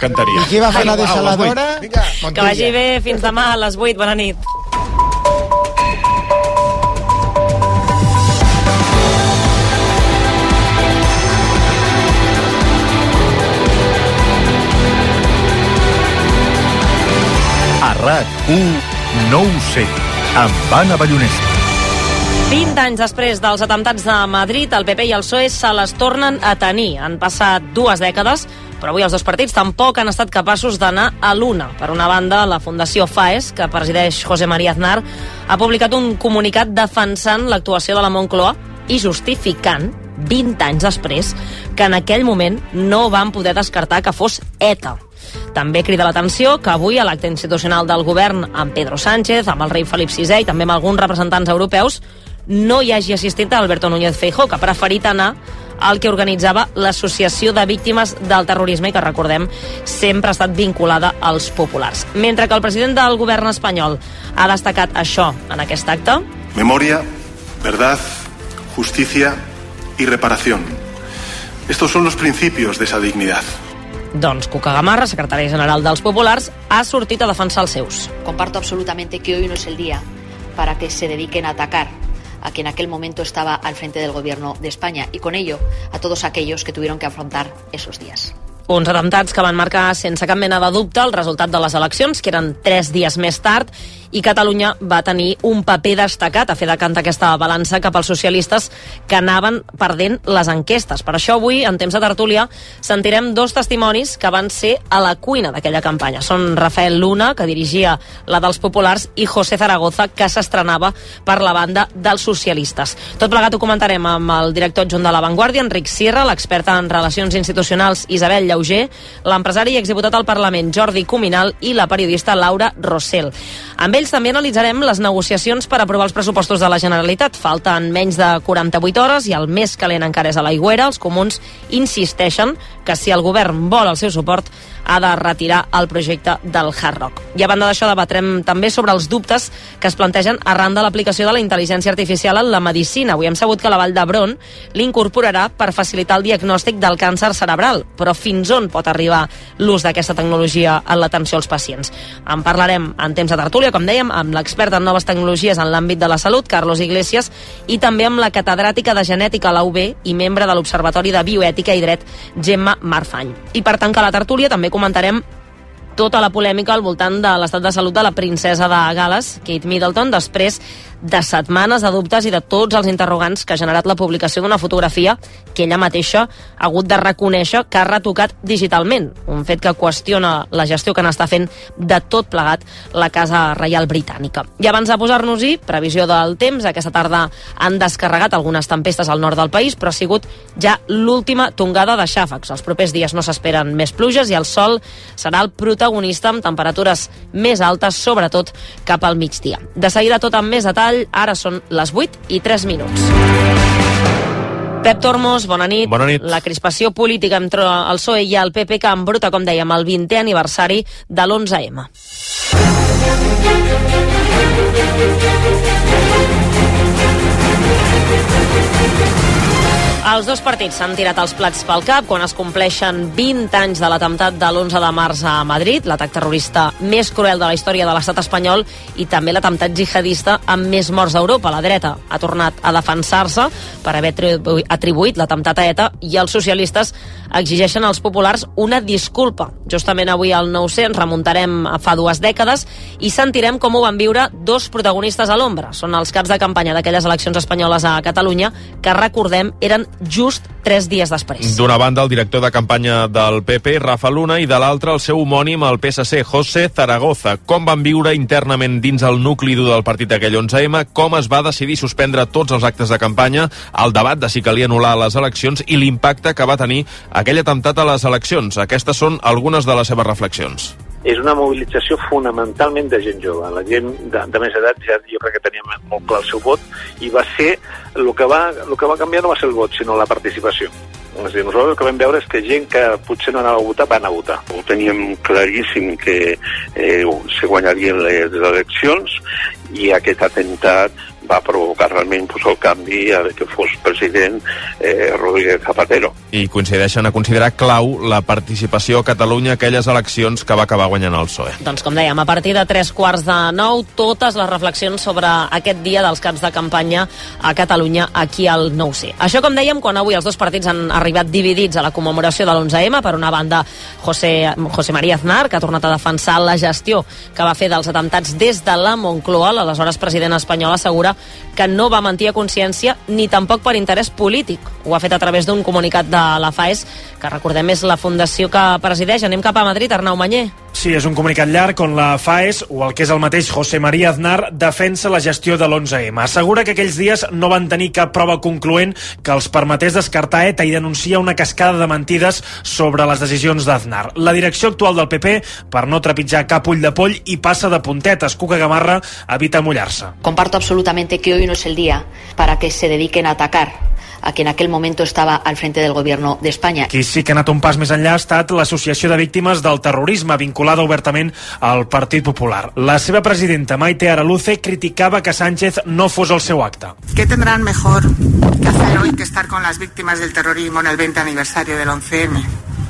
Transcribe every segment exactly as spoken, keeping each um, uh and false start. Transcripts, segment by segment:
cantaria. I qui va fer la desaladora? Vinga, que vagi bé, fins demà a les vuit. Bona nit. A RAC u, no ho sé, amb Anna Ballonesta. vint anys després dels atemptats de Madrid, el P P i el P S O E se les tornen a tenir. Han passat dues dècades, però avui els dos partits tampoc han estat capaços d'anar a l'una. Per una banda, la Fundació FAES, que presideix José María Aznar, ha publicat un comunicat defensant l'actuació de la Moncloa i justificant, vint anys després, que en aquell moment no van poder descartar que fos ETA. També crida l'atenció que avui a l'acte institucional del govern amb Pedro Sánchez, amb el rei Felip sisè i també amb alguns representants europeus no hi hagi assistit a Alberto Núñez Feijóo, que ha preferit anar al que organitzava l'Associació de Víctimes del Terrorisme i que, recordem, sempre ha estat vinculada als populars. Mentre que el president del govern espanyol ha destacat això en aquest acte. Memoria, verdad, justicia y reparación. Estos son los principios de esa dignidad. Doncs Cuca Gamarra, secretari general dels populars, ha sortit a defensar els seus. Comparto absolutamente que hoy no es el día para que se dediquen a atacar a quien en aquel momento estaba al frente del gobierno de España y con ello a todos aquellos que tuvieron que afrontar esos días. Uns atemptats que van marcar sense cap mena de dubte el resultat de les eleccions, que eren tres dies més tard, i Catalunya va tenir un paper destacat a fer de canta aquesta balança cap als socialistes que anaven perdent les enquestes. Per això avui, en temps de tertúlia, sentirem dos testimonis que van ser a la cuina d'aquella campanya. Són Rafael Luna, que dirigia la dels populars, i José Zaragoza, que s'estrenava per la banda dels socialistes. Tot plegat ho comentarem amb el director adjunt de La Vanguardia, Enric Sierra, l'experta en relacions institucionals Isabel Llauger, l'empresari i exdiputat al Parlament Jordi Cuminal i la periodista Laura Rossell. Amb ells també analitzarem les negociacions per aprovar els pressupostos de la Generalitat. Falten menys de quaranta-vuit hores i el més calent encara és a l'Aigüera. Els comuns insisteixen que si el govern vol el seu suport ha de retirar el projecte del Hard Rock. I a banda d'això debatrem també sobre els dubtes que es plantegen arran de l'aplicació de la intel·ligència artificial en la medicina. Avui hem sabut que la Vall d'Hebron l'incorporarà per facilitar el diagnòstic del càncer cerebral, però fins on pot arribar l'ús d'aquesta tecnologia en l'atenció als pacients? En parlarem en temps de tertúlia, com dèiem, amb l'expert en noves tecnologies en l'àmbit de la salut, Carlos Iglesias, i també amb la catedràtica de genètica a la U B i membre de l'Observatori de Bioètica i Dret, Gemma Marfany. I per tancar la tertúlia també comentarem tota la polèmica al voltant de l'estat de salut de la princesa de Gal·les, Kate Middleton, després de setmanes de dubtes i de tots els interrogants que ha generat la publicació d'una fotografia que ella mateixa ha hagut de reconèixer que ha retocat digitalment, un fet que qüestiona la gestió que n'està fent de tot plegat la Casa Reial Britànica. I abans de posar-nos-hi, previsió del temps, aquesta tarda han descarregat algunes tempestes al nord del país, però ha sigut ja l'última tongada de xàfecs. Els propers dies no s'esperen més pluges i el sol serà el protagonista amb temperatures més altes, sobretot cap al migdia. De seguida tot amb més detall. Ara són les vuit i tres minuts. Pep Tormos, bona nit. Bona nit. La crispació política entre el P S O E i el P P que embruta, com dèiem, el vintè aniversari de l'onze eme. Els dos partits s'han tirat els plats pel cap quan es compleixen vint anys de l'atemptat de l'onze de març a Madrid, l'atac terrorista més cruel de la història de l'estat espanyol i també l'atemptat jihadista amb més morts d'Europa. La dreta ha tornat a defensar-se per haver atribuït l'atemptat a ETA i els socialistes exigeixen als populars una disculpa. Justament avui al nou ce ens remuntarem a fa dues dècades i sentirem com ho van viure dos protagonistes a l'ombra. Són els caps de campanya d'aquelles eleccions espanyoles a Catalunya que, recordem, eren just tres dies després. D'una banda, el director de campanya del P P, Rafa Luna, i de l'altra, el seu homònim, el P S C, José Zaragoza. Com van viure internament dins el nucli dur del partit aquell onze eme, com es va decidir suspendre tots els actes de campanya, el debat de si calia anul·lar les eleccions i l'impacte que va tenir aquell atemptat a les eleccions. Aquestes són algunes de les seves reflexions. És una mobilització fonamentalment de gent jove. La gent de, de més edat ja jo crec que tenia molt clar el seu vot i va ser, el que va, el que va canviar no va ser el vot, sinó la participació. És a dir, nosaltres el que vam veure és que gent que potser no anava a votar, va anar a votar. Ho teníem claríssim que eh, se guanyarien les eleccions i aquest atemptat va provocar realment pues, el canvi a que fos president eh, Rodríguez Zapatero. I coincideixen a considerar clau la participació a Catalunya a aquelles eleccions que va acabar guanyant el P S O E. Doncs com dèiem, a partir de tres quarts de nou, totes les reflexions sobre aquest dia dels caps de campanya a Catalunya aquí al nou C. Això, com dèiem, quan avui els dos partits han arribat dividits a la commemoració de l'onze eme, per una banda José, José María Aznar, que ha tornat a defensar la gestió que va fer dels atemptats des de la Moncloa. L'aleshores president espanyol assegura que no va mentir a consciència ni tampoc per interès polític. Ho ha fet a través d'un comunicat de la FAES, que recordem és la fundació que presideix. Anem cap a Madrid, Arnau Manyer. Sí, és un comunicat llarg on la FAES, o el que és el mateix José María Aznar, defensa la gestió de l'onze eme. Assegura que aquells dies no van tenir cap prova concloent que els permetés descartar ETA i denuncia una cascada de mentides sobre les decisions d'Aznar. La direcció actual del P P, per no trepitjar cap ull de poll, i passa de puntetes. Cuca Gamarra evita mullar-se. Comparto absolutamente que hoy no es el día para que se dediquen a atacar a quien en aquel momento estaba al frente del gobierno de España. Qui sí que ha anat un pas més enllà ha estat l'Associació de Víctimes del Terrorisme, vinculada obertament al Partit Popular. La seva presidenta, Maite Araluce, criticava que Sánchez no fos el seu acte. ¿Qué tendrán mejor que hacer hoy que estar con las víctimas del terrorismo en el veinte aniversario del once eme?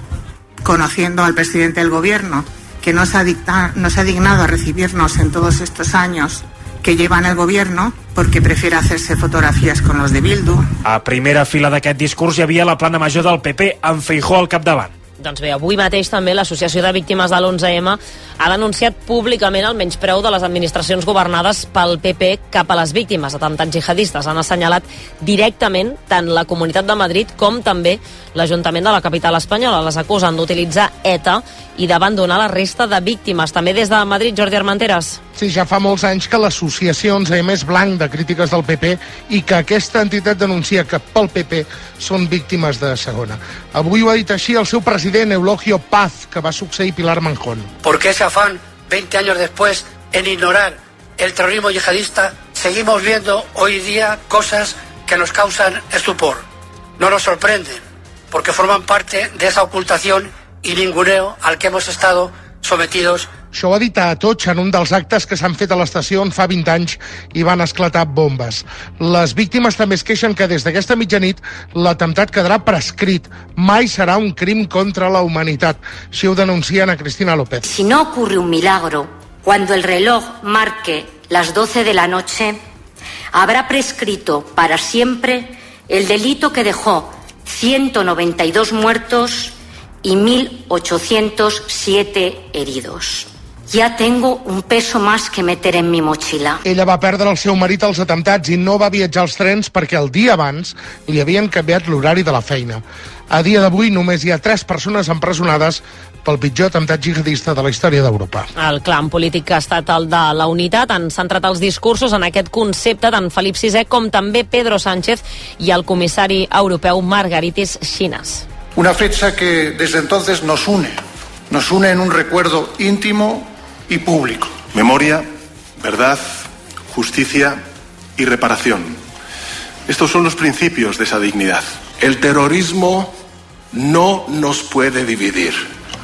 Conociendo al presidente del gobierno, que no se ha, dicta, no se ha dignado a recibirnos en todos estos años que lleva en el gobierno porque prefiere hacerse fotografías con los de Bildu. A primera fila d'aquest discurs hi havia la plana major del P P, amb Feijóo al capdavant. Doncs bé, avui mateix també l'Associació de Víctimes de l'onze eme ha denunciat públicament el menyspreu de les administracions governades pel P P cap a les víctimes d'atemptats jihadistes. Han assenyalat directament tant la Comunitat de Madrid com també l'Ajuntament de la capital espanyola. Les acusen d'utilitzar ETA i d'abandonar la resta de víctimes. També des de Madrid, Jordi Armenteres. Sí, ja fa molts anys que l'associació onze eme és blanc de crítiques del P P i que aquesta entitat denuncia que pel P P són víctimes de segona. Avui ho ha dit així el seu president, Eulogio Paz, que va succeir Pilar Manjón. ¿Por qué ese afán, veinte años después, en ignorar el terrorismo yihadista, seguimos viendo hoy día cosas que nos causan estupor? No nos sorprenden, porque forman parte de esa ocultación y ninguneo al que hemos estado sometidos. Això ho ha dit a Atocha en un dels actes que s'han fet a l'estació on fa vint anys i van esclatar bombes. Les víctimes també es queixen que des d'aquesta mitjanit l'atemptat quedarà prescrit. Mai serà un crim contra la humanitat. Així ho denuncien a Cristina López. Si no ocurre un milagro, cuando el reloj marque las doce de la noche, habrá prescrito para siempre el delito que dejó ciento noventa y dos muertos y mil ochocientos siete heridos. Ja tengo un peso más que meter en mi mochila. Ella va perdre el seu marit als atemptats i no va viatjar als trens perquè el dia abans li havien canviat l'horari de la feina. A dia d'avui només hi ha tres persones empresonades pel pitjor atemptat jihadista de la història d'Europa. El clam polític que ha estat el de la unitat. Han centrat els discursos en aquest concepte tant Felip sisè com també Pedro Sánchez i el comissari europeu Margaritis Schinas. Una fecha que desde entonces nos une, nos une en un recuerdo íntimo y público. Memoria, verdad, justicia y reparación. Estos son los principios de esa dignidad. El terrorismo no nos puede dividir.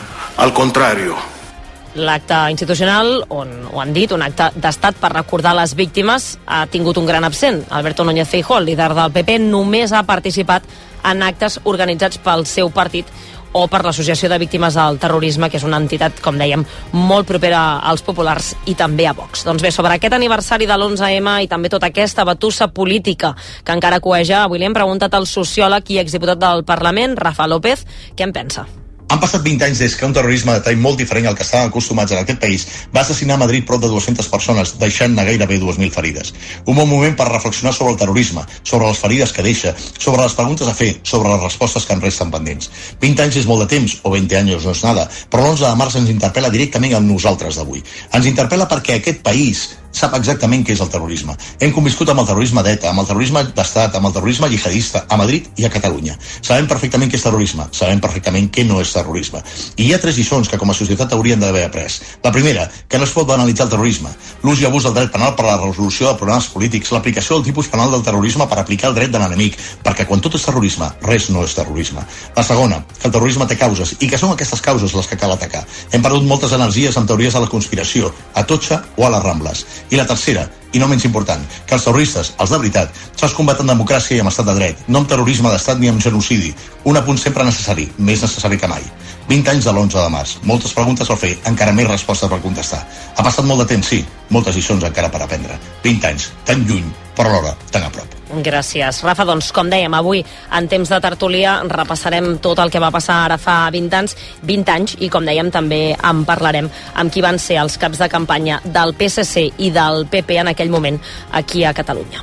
Al contrario. L'acte institucional, on ho han dit, un acte d'estat per recordar les víctimes, ha tingut un gran absent. Alberto Núñez Feijóo, el líder del P P, només ha participat en actes organitzats pel seu partit o per l'Associació de Víctimes del Terrorisme, que és una entitat, com dèiem, molt propera als populars i també a Vox. Doncs bé, sobre aquest aniversari de l'onze eme i també tota aquesta batussa política que encara coeja, avui li hem preguntat al sociòleg i exdiputat del Parlament, Rafa López, què en pensa. Han passat vint anys des que un terrorisme de tall molt diferent al que estàvem acostumats en aquest país va assassinar a Madrid prop de dues-centes persones, deixant-ne gairebé dues mil ferides. Un bon moment per reflexionar sobre el terrorisme, sobre les ferides que deixa, sobre les preguntes a fer, sobre les respostes que en resten pendents. vint anys és molt de temps, o veinte anys no és nada, però l'onze de març ens interpel·la directament amb nosaltres d'avui. Ens interpel·la perquè aquest país sap exactament què és el terrorisme. Hem conviscut amb el terrorisme d'ETA, amb el terrorisme d'estat, amb el terrorisme jihadista, a Madrid i a Catalunya. Sabem perfectament què és terrorisme, sabem perfectament què no és terrorisme. I hi ha tres lliçons que com a societat hauríem d'haver après. La primera, que no es pot banalitzar el terrorisme, l'ús i abús del dret penal per a la resolució de problemes polítics, l'aplicació del tipus penal del terrorisme per aplicar el dret de l'enemic, perquè quan tot és terrorisme, res no és terrorisme. La segona, que el terrorisme té causes i que són aquestes causes les que cal atacar. Hem perdut moltes energies amb teories de la conspiració, a Atocha o a les Rambles. I la tercera, i no menys important, que els terroristes, els de veritat, sols combaten democràcia i amb estat de dret, no amb terrorisme d'estat ni amb genocidi. Un apunt sempre necessari, més necessari que mai. vint anys de l'onze de març, moltes preguntes per fer, encara més respostes per contestar. Ha passat molt de temps, sí, moltes lliçons encara per aprendre. vint anys, tan lluny, però alhora tan a prop. Gràcies, Rafa. Doncs, com dèiem, avui, en temps de tertúlia, repassarem tot el que va passar ara fa vint anys, vint anys, i, com dèiem, també en parlarem amb qui van ser els caps de campanya del P S C i del P P en aquell moment aquí a Catalunya.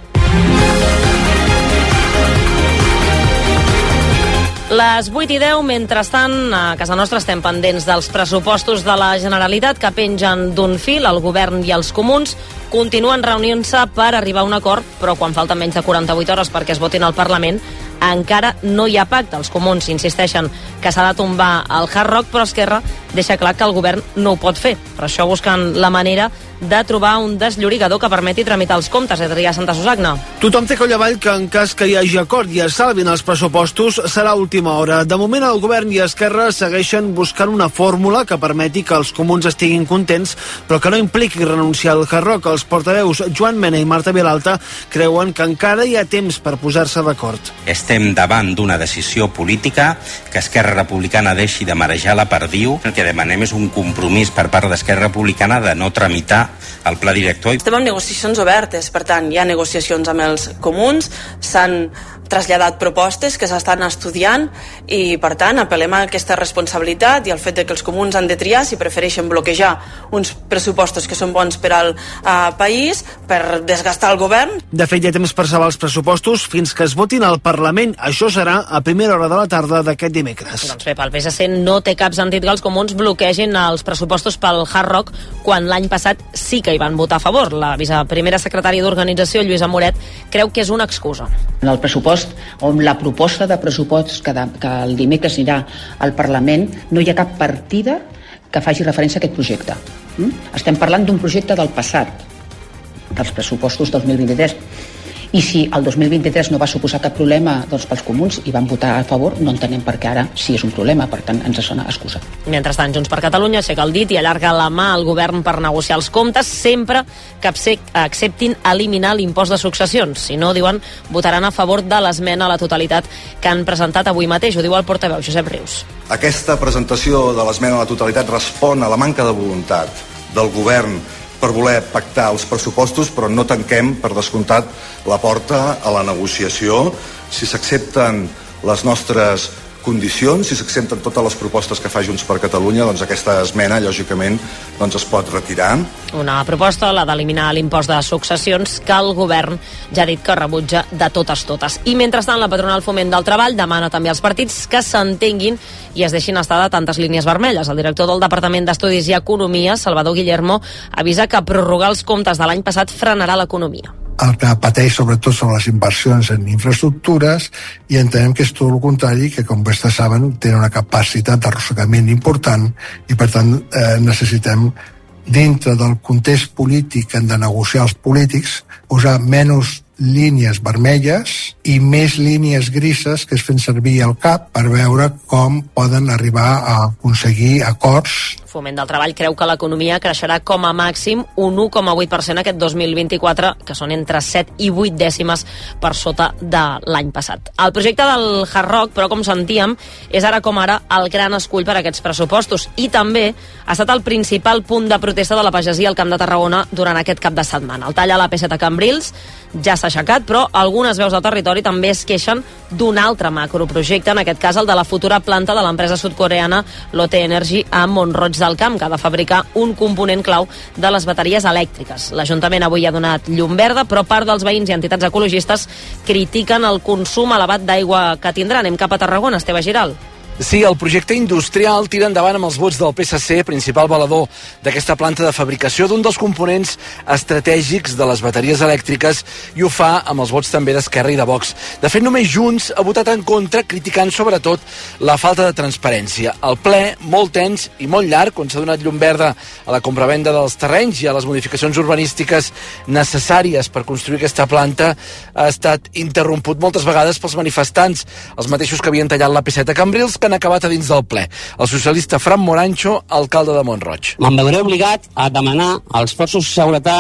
Les vuit i deu, mentrestant, a casa nostra estem pendents dels pressupostos de la Generalitat que pengen d'un fil. El govern i els comuns continuen reunint-se per arribar a un acord, però quan falten menys de quaranta-vuit hores perquè es votin al Parlament, encara no hi ha pacte. Els comuns insisteixen que s'ha de tombar el Hard Rock, però Esquerra deixa clar que el govern no ho pot fer. Per això busquen la manera de trobar un desllorigador que permeti tramitar els comptes. Adrià Santasusagna. Tothom té coll avall que en cas que hi hagi acord i es salvin els pressupostos serà a última hora. De moment el govern i Esquerra segueixen buscant una fórmula que permeti que els comuns estiguin contents, però que no impliqui renunciar al Hard Rock. Els portaveus Joan Mena i Marta Vilalta creuen que encara hi ha temps per posar-se d'acord. Estem davant d'una decisió política, que Esquerra Republicana deixi de marejar la perdiu. El que demanem és un compromís per part d'Esquerra Republicana de no tramitar el pla director. Estem en negociacions obertes, per tant, hi ha negociacions amb els comuns, s'han traslladat propostes que s'estan estudiant i, per tant, apel·lem a aquesta responsabilitat i al fet de que els comuns han de triar si prefereixen bloquejar uns pressupostos que són bons per al uh, país per desgastar el govern. De fet, hi ha temps per salvar els pressupostos fins que es votin al Parlament. Això serà a primera hora de la tarda d'aquest dimecres. Doncs bé, pel P S C no té cap sentit que els comuns bloquegin els pressupostos pel Hard Rock quan l'any passat sí que hi van votar a favor. La viceprimera secretària d'Organització, Lluïsa Moret, creu que és una excusa. En el pressupost o en la proposta de pressupost que, de, que el dimecres anirà al Parlament no hi ha cap partida que faci referència a aquest projecte. Mm? Estem parlant d'un projecte del passat, dels pressupostos dos mil vint-i-tres. I si el dos mil vint-i-tres no va suposar cap problema doncs, pels comuns i van votar a favor, no entenem per què ara sí és un problema, per tant ens sona excusa. Mentrestant, Junts per Catalunya aixeca el dit i allarga la mà al govern per negociar els comptes sempre que acceptin eliminar l'impost de successions. Si no, diuen, votaran a favor de l'esmena a la totalitat que han presentat avui mateix. Ho diu el portaveu Josep Rius. Aquesta presentació de l'esmena a la totalitat respon a la manca de voluntat del govern per voler pactar els pressupostos, però no tanquem, per descomptat, la porta a la negociació. Si s'accepten les nostres condicions, si s'accepten totes les propostes que fa Junts per Catalunya, doncs aquesta esmena, lògicament, doncs es pot retirar. Una proposta, la d'eliminar l'impost de successions, que el govern ja ha dit que rebutja de totes totes. I mentrestant, la patronal Foment del Treball demana també als partits que s'entenguin i es deixin estar de tantes línies vermelles. El director del Departament d'Estudis i Economia, Salvador Guillermo, avisa que prorrogar els comptes de l'any passat frenarà l'economia. El que pateix sobretot són les inversions en infraestructures i entenem que és tot el contrari, que com vostès saben tenen una capacitat d'arrossegament important i per tant eh, necessitem dintre del context polític que han de negociar els polítics posar menys línies vermelles i més línies grises que es fan servir al cap per veure com poden arribar a aconseguir acords. Foment del Treball creu que l'economia creixerà com a màxim un u coma vuit per cent aquest dos mil vint-i-quatre, que són entre set i vuit dècimes per sota de l'any passat. El projecte del Hard Rock, però com sentíem, és ara com ara el gran escull per a aquests pressupostos i també ha estat el principal punt de protesta de la pagesia al Camp de Tarragona durant aquest cap de setmana. El tall a la P set a Cambrils ja s'ha aixecat, però algunes veus del territori també es queixen d'un altre macroprojecte, en aquest cas el de la futura planta de l'empresa sud-coreana Lotte Energy a Mont-roig del Camp, que ha de fabricar un component clau de les bateries elèctriques. L'Ajuntament avui ha donat llum verda, però part dels veïns i entitats ecologistes critiquen el consum elevat d'aigua que tindrà. Anem cap a Tarragona, Esteve Giral. Sí, el projecte industrial tira endavant amb els vots del P S C, principal valedor d'aquesta planta de fabricació d'un dels components estratègics de les bateries elèctriques, i ho fa amb els vots també d'Esquerra i de Vox. De fet, només Junts ha votat en contra, criticant sobretot la falta de transparència. El ple, molt tens i molt llarg, on s'ha donat llum verda a la compravenda dels terrenys i a les modificacions urbanístiques necessàries per construir aquesta planta, ha estat interromput moltes vegades pels manifestants, els mateixos que havien tallat la P set a Cambrils, que han acabat a dins del ple. El socialista Fran Morancho, alcalde de Mont-roig. Me'n veuré obligat a demanar als forços de seguretat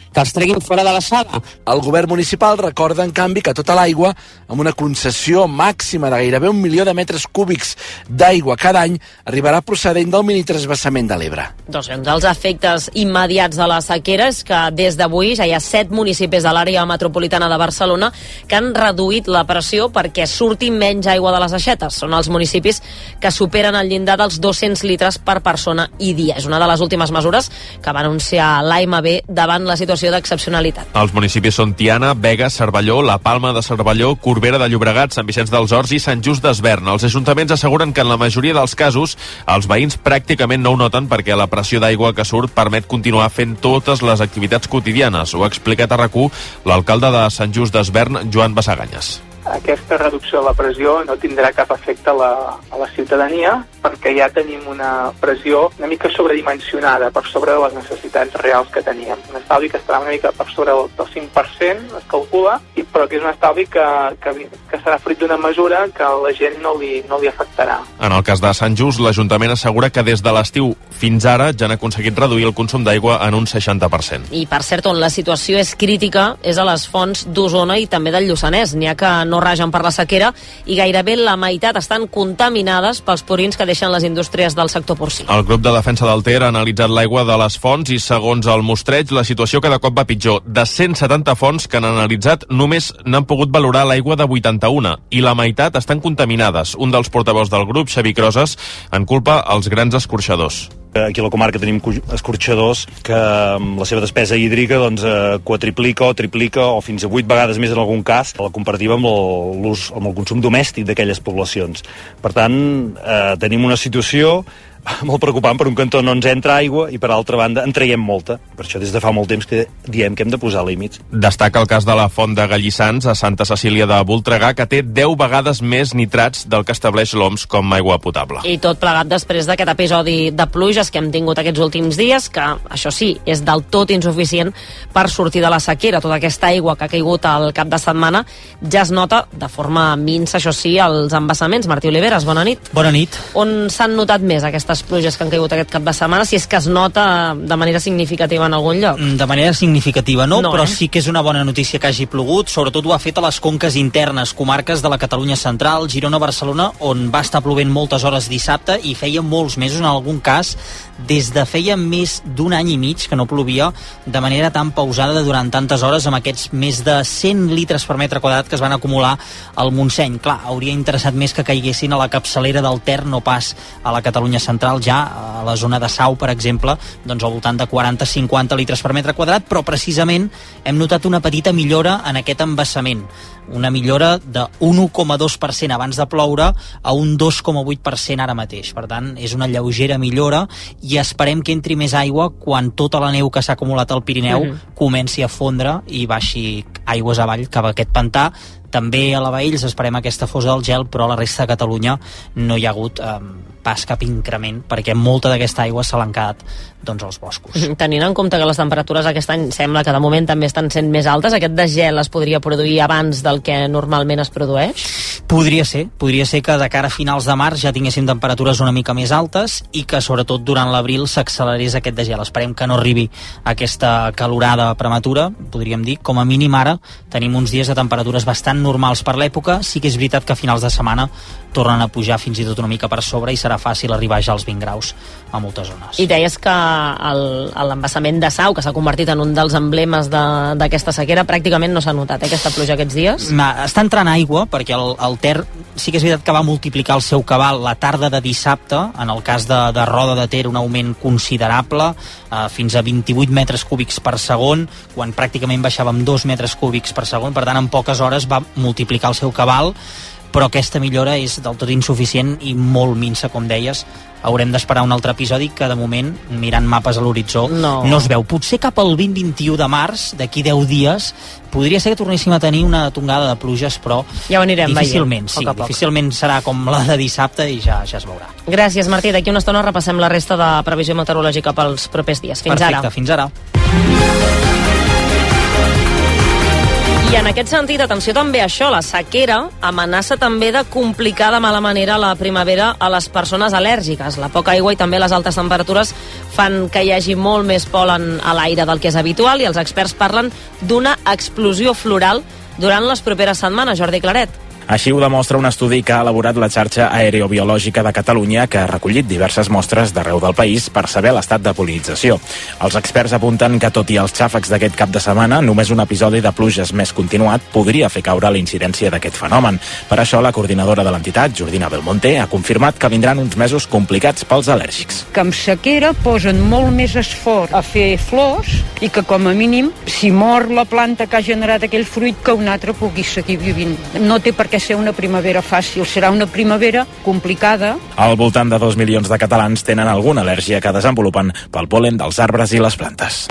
que els treguin fora de la sala. El govern municipal recorda, en canvi, que tota l'aigua, amb una concessió màxima de gairebé un milió de metres cúbics d'aigua cada any, arribarà procedent del mini transvasament de l'Ebre. Doncs un dels efectes immediats de la sequera és que des d'avui ja hi ha set municipis de l'àrea metropolitana de Barcelona que han reduït la pressió perquè surti menys aigua de les aixetes. Són els municipis que superen el llindar dels dos-cents litres per persona i dia. És una de les últimes mesures que va anunciar l'A M B davant la situació d'excepcionalitat. Els municipis són Tiana, Begues, Cervelló, La Palma de Cervelló, Corbera de Llobregat, Sant Vicenç dels Horts i Sant Just Desvern. Els ajuntaments asseguren que en la majoria dels casos els veïns pràcticament no ho noten perquè la pressió d'aigua que surt permet continuar fent totes les activitats quotidianes. Ho ha explicat a RAC u l'alcalde de Sant Just Desvern, Joan Bassaganyes. Aquesta reducció de la pressió no tindrà cap efecte a la, a la ciutadania perquè ja tenim una pressió una mica sobredimensionada per sobre de les necessitats reals que teníem. Un estalvi que estarà una mica per sobre del cinc per cent, es calcula, i, però que és un estalvi que, que, que serà fruit d'una mesura que a la gent no li, no li afectarà. En el cas de Sant Just, l'Ajuntament assegura que des de l'estiu fins ara ja han aconseguit reduir el consum d'aigua en un seixanta per cent. I per cert, on la situació és crítica és a les fonts d'Osona i també del Lluçanès. N'hi ha que no ragen per la sequera i gairebé la meitat estan contaminades pels purins que deixen les indústries del sector porcí. El grup de defensa del Ter ha analitzat l'aigua de les fonts i, segons el mostreig, la situació cada cop va pitjor. De cent setanta fonts que han analitzat, només n'han pogut valorar l'aigua de vuitanta-una i la meitat estan contaminades. Un dels portaveus del grup, Xavi Crosas, en culpa els grans escorxadors. Aquí a la comarca tenim escorxadors que amb la seva despesa hídrica doncs, eh, quadriplica o triplica o fins a vuit vegades més en algun cas la comparativa amb el, l'ús, amb el consum domèstic d'aquelles poblacions. Per tant, eh, tenim una situació molt preocupant. Per un cantó no ens entra aigua i per altra banda en traiem molta. Per això des de fa molt temps que diem que hem de posar límits. Destaca el cas de la font de Gallissans a Santa Cecília de Voltregà, que té deu vegades més nitrats del que estableix l'O M S com a aigua potable. I tot plegat després d'aquest episodi de pluges que hem tingut aquests últims dies, que això sí, és del tot insuficient per sortir de la sequera. Tota aquesta aigua que ha caigut al cap de setmana ja es nota de forma minsa, això sí, als embassaments. Martí Oliveres, bona nit. Bona nit. On s'han notat més aquestes pluges que han caigut aquest cap de setmana, si és que es nota de manera significativa en algun lloc? De manera significativa no, no però eh? sí que és una bona notícia que hagi plogut, sobretot ho ha fet a les conques internes, comarques de la Catalunya central, Girona, Barcelona, on va estar plovent moltes hores dissabte i feia molts mesos, en algun cas, des de feia més d'un any i mig que no plovia de manera tan pausada durant tantes hores, amb aquests més de cent litres per metre quadrat que es van acumular al Montseny. Clar, hauria interessat més que caiguessin a la capçalera del Ter, no pas a la Catalunya central, ja a la zona de Sau, per exemple, doncs al voltant de quaranta a cinquanta litres per metre quadrat, però precisament hem notat una petita millora en aquest embassament, una millora d'un un coma dos per cent abans de ploure a un dos coma vuit per cent ara mateix. Per tant, és una lleugera millora i esperem que entri més aigua quan tota la neu que s'ha acumulat al Pirineu mm-hmm. comenci a fondre i baixi aigües avall cap a aquest pantà. També a la Baells esperem aquesta fosa del gel, però a la resta de Catalunya no hi ha hagut eh, pas cap increment, perquè molta d'aquesta aigua se l'han quedat doncs, als boscos. Tenint en compte que les temperatures aquest any sembla que de moment també estan sent més altes, aquest desgel es podria produir abans del que normalment es produeix? Podria ser, podria ser que de cara a finals de març ja tinguéssim temperatures una mica més altes i que sobretot durant l'abril s'accelerés aquest desgel. Esperem que no arribi aquesta calorada prematura, podríem dir. Com a mínim ara tenim uns dies de temperatures bastant normals per l'època. Sí que és veritat que a finals de setmana tornen a pujar fins i tot una mica per sobre i serà fàcil arribar ja als vint graus a moltes zones. I deies que l'embassament de Sau, que s'ha convertit en un dels emblemes d'aquesta sequera, pràcticament no s'ha notat eh, aquesta pluja aquests dies? Està entrant aigua perquè el, el Ter sí que és veritat que va multiplicar el seu cabal la tarda de dissabte, en el cas de, de Roda de Ter un augment considerable, eh, fins a vint-i-vuit metres cúbics per segon, quan pràcticament baixàvem dos metres cúbics per segon, per tant en poques hores va multiplicar el seu cabal, però aquesta millora és del tot insuficient i molt minsa, com deies. Haurem d'esperar un altre episodi que de moment, mirant mapes a l'horitzó, no. no es veu. Potser cap al vint vint-i-u de març, d'aquí deu dies, podria ser que tornéssim a tenir una tongada de pluges, però ja ho anirem difícilment, veient, sí, difícilment serà com la de dissabte i ja, ja es veurà. Gràcies, Martí. D'aquí una estona repassem la resta de previsió meteorològica pels propers dies. Fins Perfecte, ara. Fins ara. I en aquest sentit, atenció també a això, la sequera amenaça també de complicar de mala manera la primavera a les persones al·lèrgiques. La poca aigua i també les altes temperatures fan que hi hagi molt més pol·len a l'aire del que és habitual i els experts parlen d'una explosió floral durant les properes setmanes. Jordi Claret. Així ho demostra un estudi que ha elaborat la xarxa aerobiològica de Catalunya, que ha recollit diverses mostres d'arreu del país per saber l'estat de pol·linització. Els experts apunten que, tot i els xàfecs d'aquest cap de setmana, només un episodi de pluges més continuat podria fer caure la incidència d'aquest fenomen. Per això, la coordinadora de l'entitat, Jordina Belmonte, ha confirmat que vindran uns mesos complicats pels al·lèrgics. Que amb sequera posen molt més esforç a fer flors i que, com a mínim, si mor la planta que ha generat aquell fruit, que un altre pugui seguir vivint. No té per què ser una primavera fàcil, serà una primavera complicada. Al voltant de dos milions de catalans tenen alguna al·lèrgia que desenvolupen pel pol·len dels arbres i les plantes.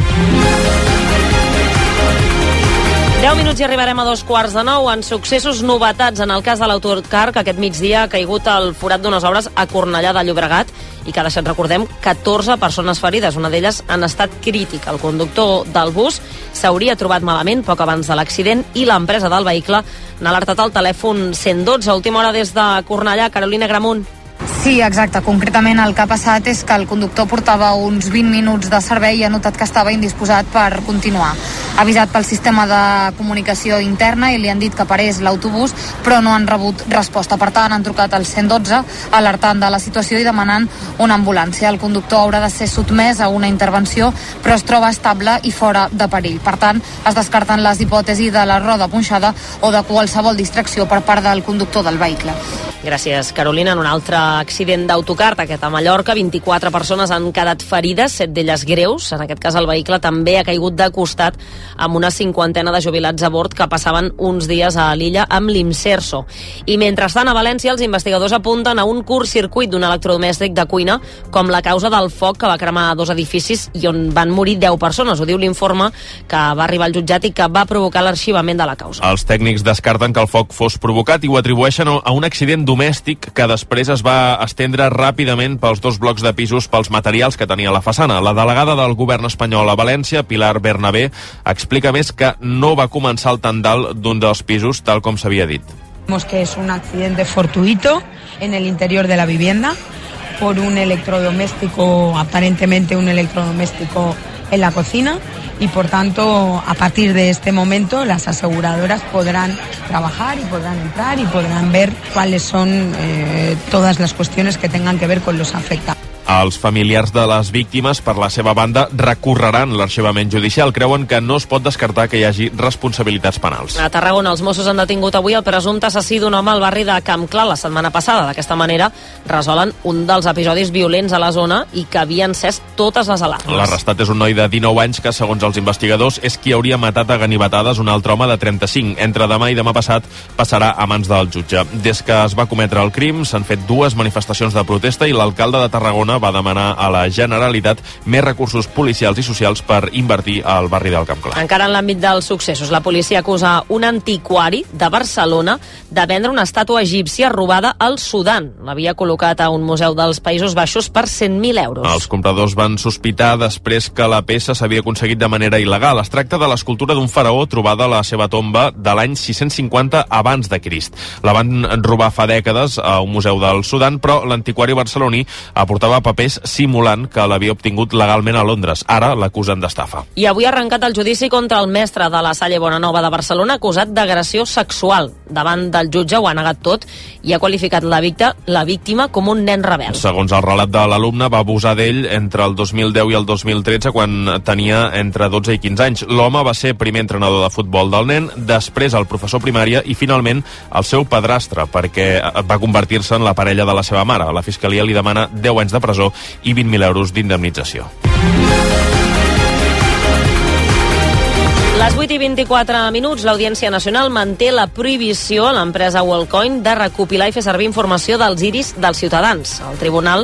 deu minuts i arribarem a dos quarts de nou. En successos, novetats en el cas de l'autocar, que aquest migdia ha caigut al forat d'unes obres a Cornellà de Llobregat i que ha deixat, recordem, catorze persones ferides, una d'elles en estat crític. El conductor del bus s'hauria trobat malament poc abans de l'accident i l'empresa del vehicle n'ha alertat al telèfon cent dotze. Última hora des de Cornellà, Carolina Gramunt. Sí, exacte. Concretament el que ha passat és que el conductor portava uns vint minuts de servei i ha notat que estava indisposat per continuar. Ha avisat pel sistema de comunicació interna i li han dit que parés l'autobús, però no han rebut resposta. Per tant, han trucat al cent dotze alertant de la situació i demanant una ambulància. El conductor haurà de ser sotmès a una intervenció, però es troba estable i fora de perill. Per tant, es descarten les hipòtesis de la roda punxada o de qualsevol distracció per part del conductor del vehicle. Gràcies, Carolina. En un altre accident d'autocar, aquest a Mallorca, vint-i-quatre persones han quedat ferides, set d'elles greus. En aquest cas, el vehicle també ha caigut de costat amb una cinquantena de jubilats a bord que passaven uns dies a l'illa amb l'Imserso. I mentrestant, a València, els investigadors apunten a un curt circuit d'un electrodomèstic de cuina com la causa del foc que va cremar dos edificis i on van morir deu persones. Ho diu l'informe que va arribar al jutjat i que va provocar l'arxivament de la causa. Els tècnics descarten que el foc fos provocat i ho atribueixen a un accident domèstic que després es va estendre ràpidament pels dos blocs de pisos pels materials que tenia la façana. La delegada del govern espanyol a València, Pilar Bernabé, explica més que no va començar el tendal d'un dels pisos, tal com s'havia dit. Vemos que es un accidente fortuito en el interior de la vivienda por un electrodoméstico, aparentemente un electrodoméstico en la cocina, y por tanto, a partir de este momento, las aseguradoras podrán trabajar y podrán entrar y podrán ver cuáles son eh, todas las cuestiones que tengan que ver con los afectados. Els familiars de les víctimes, per la seva banda, recorreran l'arxivament judicial. Creuen que no es pot descartar que hi hagi responsabilitats penals. A Tarragona, els Mossos han detingut avui el presumpte assassí d'un home al barri de Camp Clar la setmana passada. D'aquesta manera, resolen un dels episodis violents a la zona i que havia encès totes les alarmes. L'arrestat és un noi de dinou anys que, segons els investigadors, és qui hauria matat a ganivetades un altre home de trenta-cinc. Entre demà i demà passat passarà a mans del jutge. Des que es va cometre el crim, s'han fet dues manifestacions de protesta i l'alcalde de Tarragona va demanar a la Generalitat més recursos policials i socials per invertir al barri del Camp Clar. Encara en l'àmbit dels successos, la policia acusa un antiquari de Barcelona de vendre una estàtua egípcia robada al Sudan. L'havia col·locat a un museu dels Països Baixos per cent mil euros. Els compradors van sospitar després que la peça s'havia aconseguit de manera il·legal. Es tracta de l'escultura d'un faraó trobada a la seva tomba de l'any sis-cents cinquanta abans de Crist. La van robar fa dècades a un museu del Sudan, però l'antiquari barceloní aportava papers simulant que l'havia obtingut legalment a Londres. Ara l'acusen d'estafa. I avui ha arrencat el judici contra el mestre de la Salle Bonanova de Barcelona acusat d'agressió sexual. Davant del jutge ho ha negat tot i ha qualificat la víctima, la víctima com un nen rebel. Segons el relat de l'alumne, va abusar d'ell entre el dos mil deu i el dos mil tretze, quan tenia entre dotze i quinze anys. L'home va ser primer entrenador de futbol del nen, després el professor primària i finalment el seu padrastre, perquè va convertir-se en la parella de la seva mare. La Fiscalia li demana deu anys de presó i vint mil euros d'indemnització. Les vuit i vint-i-quatre minuts, l'Audiència Nacional manté la prohibició a l'empresa WorldCoin de recopilar i fer servir informació dels iris dels ciutadans. El tribunal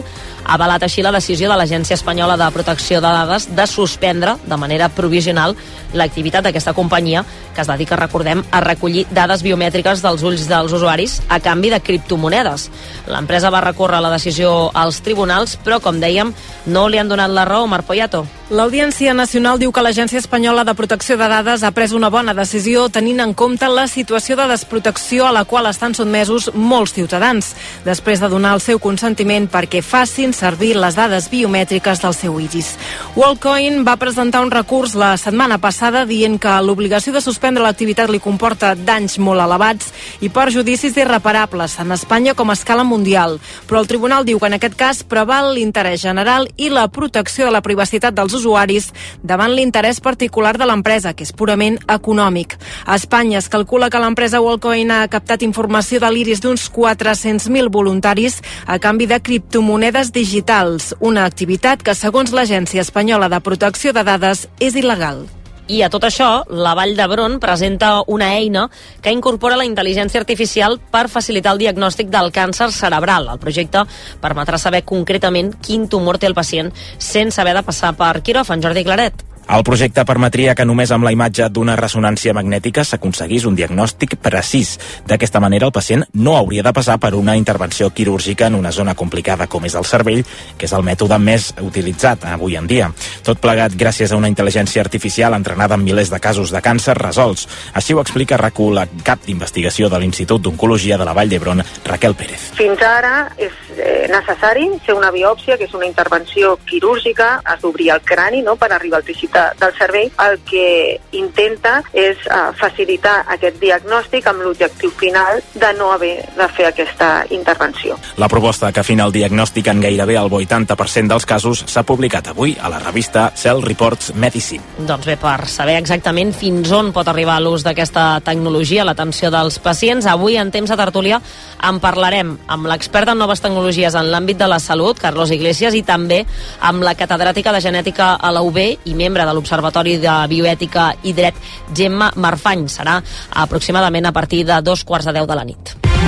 ha avalat així la decisió de l'Agència Espanyola de Protecció de Dades de suspendre de manera provisional l'activitat d'aquesta companyia que es dedica, recordem, a recollir dades biomètriques dels ulls dels usuaris a canvi de criptomonedes. L'empresa va recórrer la decisió als tribunals, però, com dèiem, no li han donat la raó. Marc Poyato. L'Audiència Nacional diu que l'Agència Espanyola de Protecció de Dades ha pres una bona decisió tenint en compte la situació de desprotecció a la qual estan sotmesos molts ciutadans, després de donar el seu consentiment perquè facin servir les dades biomètriques del seu iris. Worldcoin va presentar un recurs la setmana passada dient que l'obligació de suspendre l'activitat li comporta danys molt elevats i perjudicis irreparables en Espanya com a escala mundial, però el tribunal diu que en aquest cas preval l'interès general i la protecció de la privacitat dels usuaris davant l'interès particular de l'empresa, que és purament econòmic. A Espanya es calcula que l'empresa Worldcoin ha captat informació de l'iris d'uns quatre-cents mil voluntaris a canvi de criptomonedes digitals, una activitat que, segons l'Agència Espanyola de Protecció de Dades, és il·legal. I a tot això, la Vall d'Hebron presenta una eina que incorpora la intel·ligència artificial per facilitar el diagnòstic del càncer cerebral. El projecte permetrà saber concretament quin tumor té el pacient sense haver de passar per quiròfan. Jordi Claret. El projecte permetria que només amb la imatge d'una ressonància magnètica s'aconseguís un diagnòstic precís. D'aquesta manera, el pacient no hauria de passar per una intervenció quirúrgica en una zona complicada com és el cervell, que és el mètode més utilitzat avui en dia. Tot plegat gràcies a una intel·ligència artificial entrenada en milers de casos de càncer resolts. Així ho explica RAC u la cap d'investigació de l'Institut d'Oncologia de la Vall d'Hebron, Raquel Pérez. Fins ara és eh, necessari fer una biòpsia, que és una intervenció quirúrgica, has d'obrir el crani, no?, per arribar al teixit del cervell. El que intenta és uh, facilitar aquest diagnòstic amb l'objectiu final de no haver de fer aquesta intervenció. La proposta que afina el diagnòstic en gairebé el vuitanta per cent dels casos s'ha publicat avui a la revista Cell Reports Medicine. Doncs bé, per saber exactament fins on pot arribar l'ús d'aquesta tecnologia a l'atenció dels pacients, avui en Temps de Tertúlia en parlarem amb l'expert en noves tecnologies en l'àmbit de la salut, Carlos Iglesias, i també amb la catedràtica de genètica a la U B i membre de l'Observatori de Bioètica i Dret, Gemma Marfany. Serà aproximadament a partir de dos quarts de deu de la nit.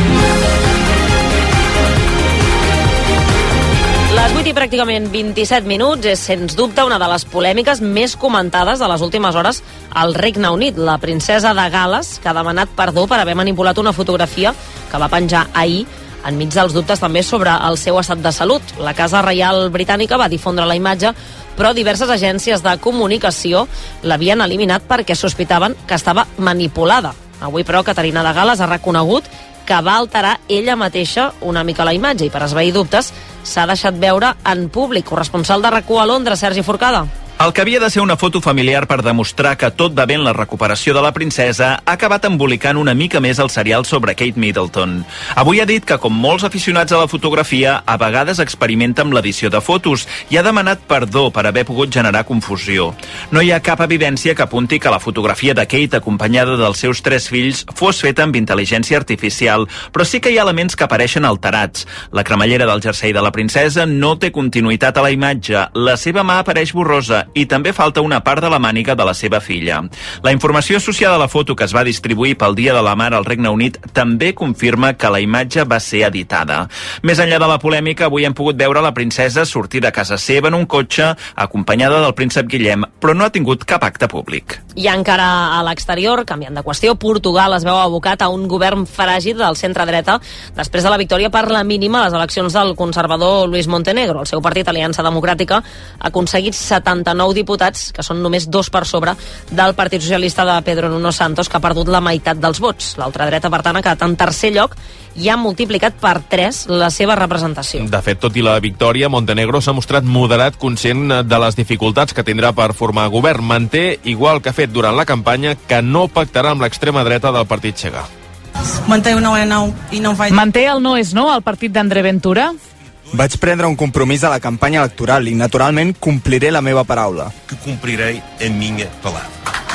Les vuit i pràcticament vint-i-set minuts és, sens dubte, una de les polèmiques més comentades de les últimes hores al Regne Unit. La princesa de Gal·les, que ha demanat perdó per haver manipulat una fotografia que va penjar ahir enmig dels dubtes també sobre el seu estat de salut. La Casa Reial Britànica va difondre la imatge, però diverses agències de comunicació l'havien eliminat perquè sospitaven que estava manipulada. Avui, però, Caterina de Gal·les ha reconegut que va alterar ella mateixa una mica la imatge i, per esvair dubtes, s'ha deixat veure en públic. Corresponsal de RAC u a Londres, Sergi Forcada. El que havia de ser una foto familiar per demostrar que tot va bé en la recuperació de la princesa ha acabat embolicant una mica més el serial sobre Kate Middleton. Avui ha dit que, com molts aficionats a la fotografia, a vegades experimenta amb l'edició de fotos i ha demanat perdó per haver pogut generar confusió. No hi ha cap evidència que apunti que la fotografia de Kate acompanyada dels seus tres fills fos feta amb intel·ligència artificial, però sí que hi ha elements que apareixen alterats. La cremallera del jersei de la princesa no té continuïtat a la imatge, la seva mà apareix borrosa i també falta una part de la màniga de la seva filla. La informació associada a la foto que es va distribuir pel Dia de la Mare al Regne Unit també confirma que la imatge va ser editada. Més enllà de la polèmica, avui hem pogut veure la princesa sortir de casa seva en un cotxe acompanyada del príncep Guillem, però no ha tingut cap acte públic. I encara a l'exterior, canviant de qüestió, Portugal es veu abocat a un govern fràgil del centre-dreta després de la victòria per la mínima a les eleccions del conservador Luis Montenegro. El seu partit Aliança Democràtica ha aconseguit setanta-nou diputats, que són només dos per sobre del Partit Socialista de Pedro Nuno Santos, que ha perdut la meitat dels vots. L'ultradreta, per tant, ha quedat en tercer lloc i ha multiplicat per tres la seva representació. De fet, tot i la victòria, Montenegro s'ha mostrat moderat, conscient de les dificultats que tindrà per formar govern. Manté, igual que ha fet durant la campanya, que no pactarà amb l'extrema dreta del partit Chega. Manté el no és no i no faig... Manté el no és no al partit d'André Ventura? Vaig prendre un compromís a la campanya electoral i, naturalment, compliré la meva paraula. Que compliré en minha palavra.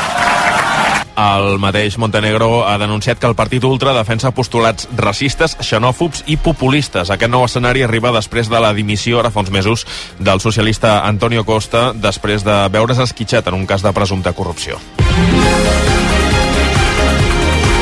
El mateix Montenegro ha denunciat que el partit ultra defensa postulats racistes, xenòfobs i populistes. Aquest nou escenari arriba després de la dimissió, ara fa uns mesos, del socialista Antonio Costa, després de veure's esquitxat en un cas de presumpta corrupció.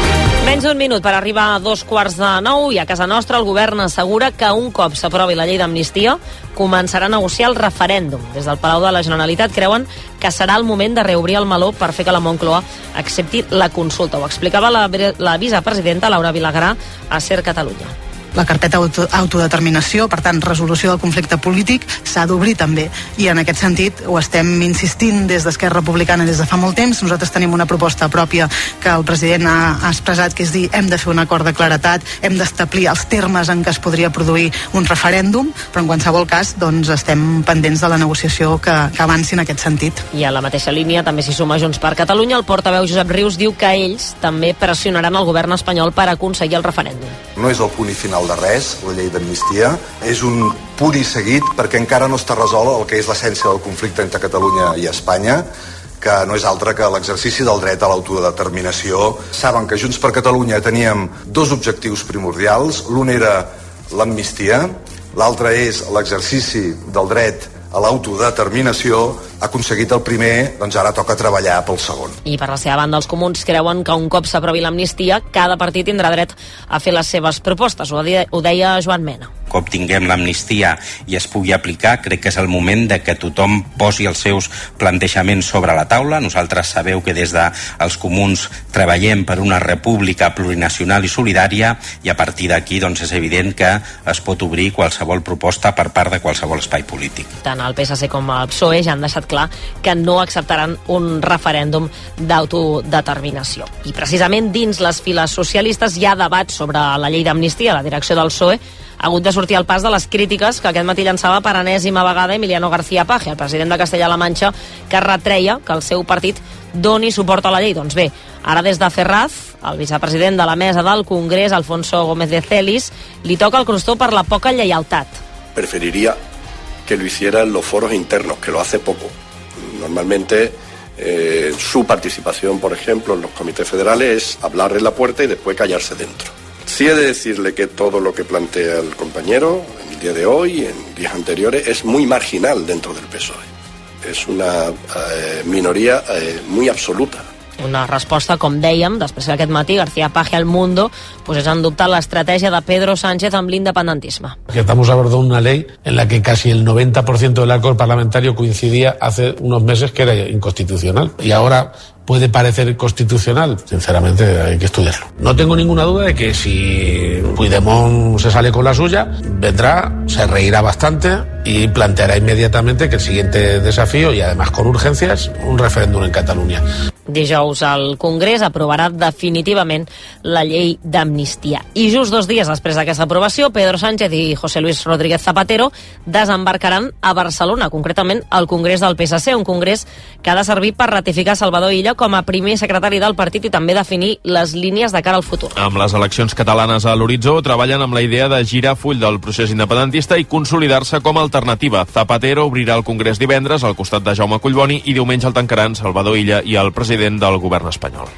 Menys d'un minut per arribar a dos quarts de nou i a casa nostra el govern assegura que un cop s'aprovi la llei d'amnistia començarà a negociar el referèndum. Des del Palau de la Generalitat creuen que serà el moment de reobrir el meló per fer que la Moncloa accepti la consulta. Ho explicava la, la vicepresidenta Laura Vilagrà a SER Catalunya. La carpeta d'autodeterminació, per tant, resolució del conflicte polític, s'ha d'obrir també. I en aquest sentit ho estem insistint des d'Esquerra Republicana des de fa molt temps. Nosaltres tenim una proposta pròpia que el president ha, ha expressat, que és dir, hem de fer un acord de claretat, hem d'establir els termes en què es podria produir un referèndum, però en qualsevol cas doncs, estem pendents de la negociació que, que avanci en aquest sentit. I a la mateixa línia també s'hi suma Junts per Catalunya. El portaveu Josep Rius diu que ells també pressionaran el govern espanyol per aconseguir el referèndum. No és el punt i final de res, la llei d'amnistia, és un punt i seguit perquè encara no està resolt el que és l'essència del conflicte entre Catalunya i Espanya, que no és altre que l'exercici del dret a l'autodeterminació. Saben que Junts per Catalunya teníem dos objectius primordials, l'un era l'amnistia, l'altre és l'exercici del dret a l'autodeterminació. Aconseguit el primer, doncs ara toca treballar pel segon. I per la seva banda, els comuns creuen que un cop s'aprovi l'amnistia, cada partit tindrà dret a fer les seves propostes. Ho deia, ho deia Joan Mena. Cop tinguem l'amnistia i es pugui aplicar, crec que és el moment de que tothom posi els seus plantejaments sobre la taula. Nosaltres sabeu que des dels comuns treballem per una república plurinacional i solidària i a partir d'aquí doncs, és evident que es pot obrir qualsevol proposta per part de qualsevol espai polític. Tant el P S C com el P S O E ja han deixat clar que no acceptaran un referèndum d'autodeterminació. I precisament dins les files socialistes hi ha debat sobre la llei d'amnistia. La direcció del P S O E ha hagut de sortir al pas de les crítiques que aquest matí llançava per enèsima vegada Emiliano García Paje, el president de Castella-La Manxa, que retreia que el seu partit doni suport a la llei. Doncs bé, ara des de Ferraz, el vicepresident de la mesa del Congrés, Alfonso Gómez de Celis, li toca el crostó per la poca lleialtat. Preferiría que lo hiciera en los foros internos, que lo hace poco. Normalmente eh, su participación, por ejemplo, en los comités federales es hablar en la puerta y después callarse dentro. Sí he de decirle que todo lo que plantea el compañero en el día de hoy y en días anteriores es muy marginal dentro del P S O E. Es una eh, minoría eh, muy absoluta. Una resposta, com dèiem, després que aquest matí García Paje al Mundo posés en dubte l'estratègia de Pedro Sánchez amb l'independentisme. Estamos abordando una ley en la que casi el noventa por ciento del arco parlamentario coincidía hace unos meses que era inconstitucional. Y ahora puede parecer constitucional, sinceramente hay que estudiarlo. No tengo ninguna duda de que si Puigdemont se sale con la suya, vendrá, se reirá bastante y planteará inmediatamente que el siguiente desafío, y además con urgencia, es un referéndum en Catalunya. Dijous el Congrés aprovarà definitivament la llei d'amnistia. I just dos dies després d'aquesta aprovació, Pedro Sánchez i José Luis Rodríguez Zapatero desembarcaran a Barcelona, concretament al Congrés del P S C, un congrés que ha de servir per ratificar Salvador Illa com a primer secretari del partit i també definir les línies de cara al futur. Amb les eleccions catalanes a l'horitzó, treballen amb la idea de girar full del procés independentista i consolidar-se com a alternativa. Zapatero obrirà el Congrés divendres al costat de Jaume Collboni i diumenge el tancaran Salvador Illa i el president del govern espanyol.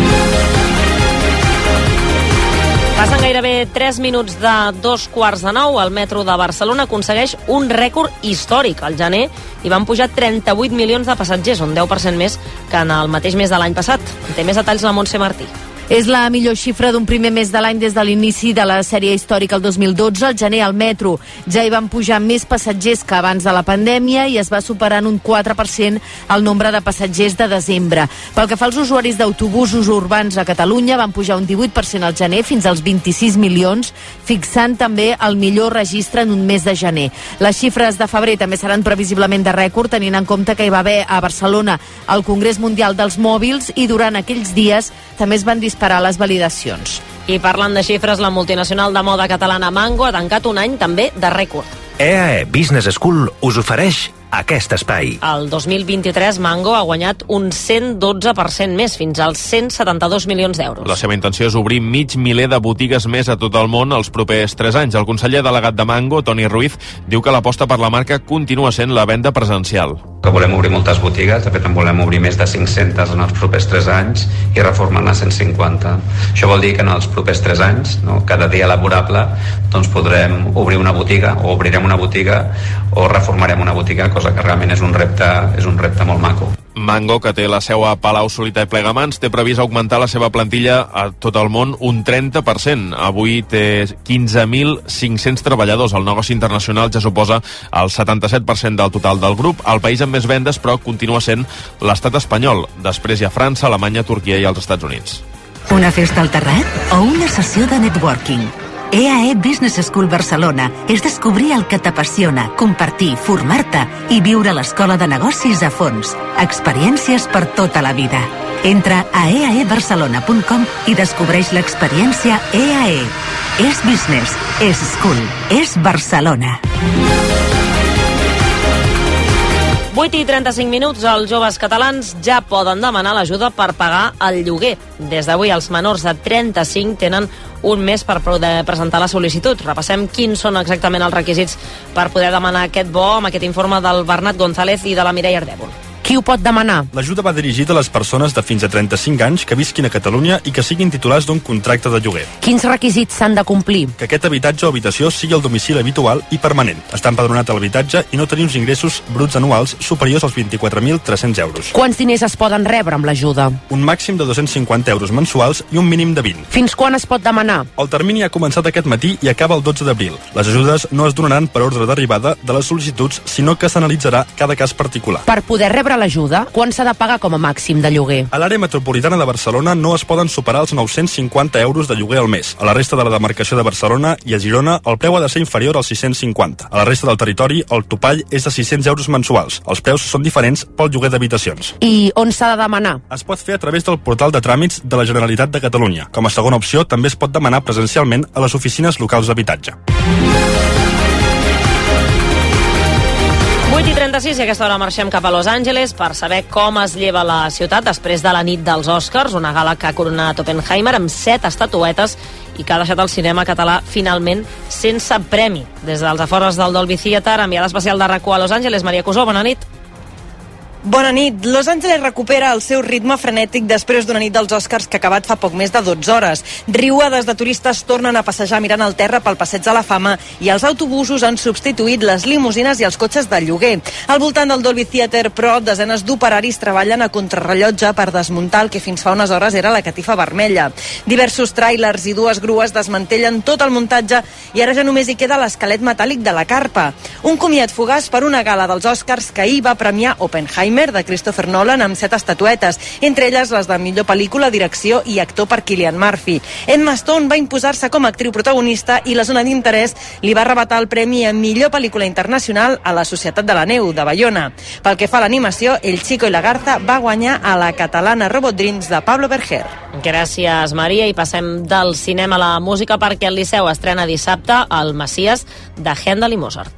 Passen gairebé tres minuts de dos quarts de nou. El metro de Barcelona aconsegueix un rècord històric. Al gener hi van pujar trenta-vuit milions de passatgers, un deu per cent més que en el mateix mes de l'any passat. Té més detalls la Montse Martí. És la millor xifra d'un primer mes de l'any des de l'inici de la sèrie històrica el dos mil dotze. Al gener al metro ja hi van pujar més passatgers que abans de la pandèmia i es va superar en un quatre per cent el nombre de passatgers de desembre. Pel que fa als usuaris d'autobusos urbans a Catalunya, van pujar un divuit per cent al gener fins als vint-i-sis milions, fixant també el millor registre en un mes de gener. Les xifres de febrer també seran previsiblement de rècord, tenint en compte que hi va haver a Barcelona el Congrés Mundial dels Mòbils i durant aquells dies també es van disparar les validacions. I parlant de xifres, la multinacional de moda catalana Mango ha tancat un any també de rècord. E A E Business School us ofereix aquest espai. El dos mil vint-i-tres Mango ha guanyat un cent dotze per cent més, fins als cent setanta-dos milions d'euros. La seva intenció és obrir mig miler de botigues més a tot el món els propers tres anys. El conseller delegat de Mango, Toni Ruiz, diu que l'aposta per la marca continua sent la venda presencial. Que volem obrir moltes botigues, de fet en volem obrir més de cinc-centes en els propers tres anys i reformar-ne cent cinquanta. Això vol dir que en els propers tres anys, no, cada dia laborable, doncs podrem obrir una botiga o obrirem una botiga o reformarem una botiga, cosa que realment és un repte, és un repte molt maco. Mango, que té la seu a Palau Solità i Plegamans, té previst augmentar la seva plantilla a tot el món un trenta per cent. Avui té quinze mil cinc-cents treballadors. El negoci internacional ja suposa el setanta-set per cent del total del grup. El país amb més vendes, però, continua sent l'estat espanyol. Després hi ha França, Alemanya, Turquia i els Estats Units. Una festa al terrat o una sessió de networking? E A E Business School Barcelona és descobrir el que t'apassiona, compartir, formar-te i viure l'escola de negocis a fons. Experiències per tota la vida. Entra a e a e barcelona punt com i descobreix l'experiència E A E. És business, és school, és Barcelona. vuit i trenta-cinc minuts, els joves catalans ja poden demanar l'ajuda per pagar el lloguer. Des d'avui, els menors de trenta-cinc tenen un mes per poder presentar la sol·licitud. Repassem quins són exactament els requisits per poder demanar aquest bo amb aquest informe del Bernat González i de la Mireia Ardèvol. Qui ho pot demanar? L'ajuda va dirigida a les persones de fins a trenta-cinc anys que visquin a Catalunya i que siguin titulars d'un contracte de lloguer. Quins requisits s'han de complir? Que aquest habitatge o habitació sigui el domicili habitual i permanent, estar empadronat a l'habitatge i no tenir uns ingressos bruts anuals superiors als vint-i-quatre mil tres-cents euros. Quants diners es poden rebre amb l'ajuda? Un màxim de dos-cents cinquanta euros mensuals i un mínim de vint. Fins quan es pot demanar? El termini ha començat aquest matí i acaba el dotze d'abril. Les ajudes no es donaran per ordre d'arribada de les sol·licituds, sinó que s'analitzarà cada cas particular. Per poder rebre l'ajuda, quan s'ha de pagar com a màxim de lloguer? A l'àrea metropolitana de Barcelona no es poden superar els nou-cents cinquanta euros de lloguer al mes. A la resta de la demarcació de Barcelona i a Girona el preu ha de ser inferior als sis-cents cinquanta. A la resta del territori el topall és de sis-cents euros mensuals. Els preus són diferents pel lloguer d'habitacions. I on s'ha de demanar? Es pot fer a través del portal de tràmits de la Generalitat de Catalunya. Com a segona opció, també es pot demanar presencialment a les oficines locals d'habitatge. vuit i trenta-sis i a aquesta hora marxem cap a Los Angeles per saber com es lleva la ciutat després de la nit dels Oscars, una gala que ha coronat Oppenheimer amb set estatuetes i que ha deixat el cinema català finalment sense premi. Des dels afores del Dolby Theatre, enviada especial de RAC u a Los Angeles, Maria Cusó, bona nit. Bona nit. Los Angeles recupera el seu ritme frenètic després d'una nit dels Oscars que ha acabat fa poc més de dotze hores. Riuades de turistes tornen a passejar mirant el terra pel Passeig de la Fama i els autobusos han substituït les limusines i els cotxes de lloguer. Al voltant del Dolby Theatre, però, desenes d'operaris treballen a contrarrellotge per desmuntar el que fins fa unes hores era la catifa vermella. Diversos tràilers i dues grues desmantellen tot el muntatge i ara ja només hi queda l'esquelet metàl·lic de la carpa. Un comiat fugaç per una gala dels Oscars que ahir va premiar Oppenheimer de Christopher Nolan amb set estatuetes, entre elles les de millor pel·lícula, direcció i actor per Cillian Murphy. Emma Stone va imposar-se com a actriu protagonista i la zona d'interès li va arrebatar el premi a millor pel·lícula internacional a la Societat de la Neu, de Bayona. Pel que fa a l'animació, El Chico i la Garza va guanyar a la catalana Robot Dreams de Pablo Berger. Gràcies, Maria, i passem del cinema a la música perquè el Liceu estrena dissabte el Messies de Händel i Mozart.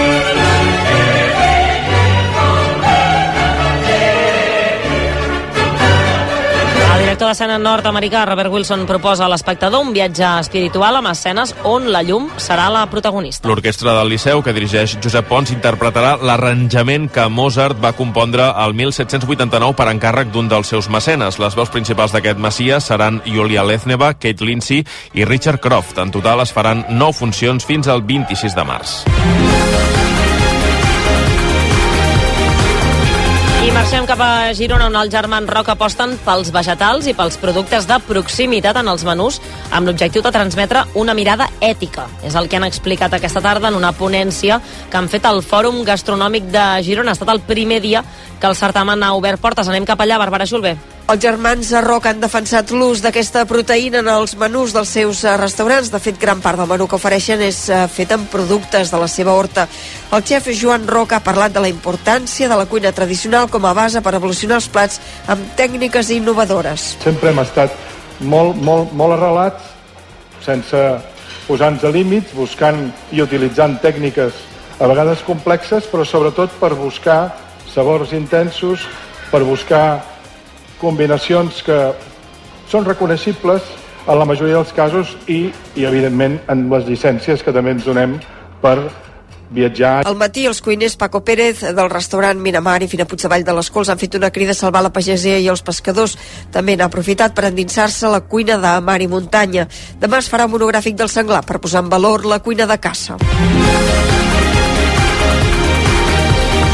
El director d'escena nord-americà Robert Wilson proposa a l'espectador un viatge espiritual amb escenes on la llum serà la protagonista. L'orquestra del Liceu, que dirigeix Josep Pons, interpretarà l'arranjament que Mozart va compondre el mil set-cents vuitanta-nou per encàrrec d'un dels seus mecenes. Les veus principals d'aquest Messies seran Julia Lezneva, Kate Lindsay i Richard Croft. En total es faran nou funcions fins al vint-i-sis de març. I marxem cap a Girona, on els germans Roc aposten pels vegetals i pels productes de proximitat en els menús amb l'objectiu de transmetre una mirada ètica. És el que han explicat aquesta tarda en una ponència que han fet al Fòrum Gastronòmic de Girona. Ha estat el primer dia que el certamen ha obert portes. Anem cap allà, Bàrbara Xulbé. Els germans Roc han defensat l'ús d'aquesta proteïna en els menús dels seus restaurants. De fet, gran part del menú que ofereixen és fet amb productes de la seva horta. El xef Joan Roc ha parlat de la importància de la cuina tradicional com a base per evolucionar els plats amb tècniques innovadores. Sempre hem estat molt, molt, molt arrelats, sense posar-nos a límits, buscant i utilitzant tècniques a vegades complexes, però sobretot per buscar sabors intensos, per buscar combinacions que són reconeixibles en la majoria dels casos i, i evidentment, en les llicències que també ens donem per viatjar. Al matí, els cuiners Paco Pérez del restaurant Miramar i Fina Puigdevall de les Cols han fet una crida a salvar la pagesia i els pescadors. També n'ha aprofitat per endinsar-se a la cuina de mar i muntanya. Demà es farà un monogràfic del senglar per posar en valor la cuina de caça. vuit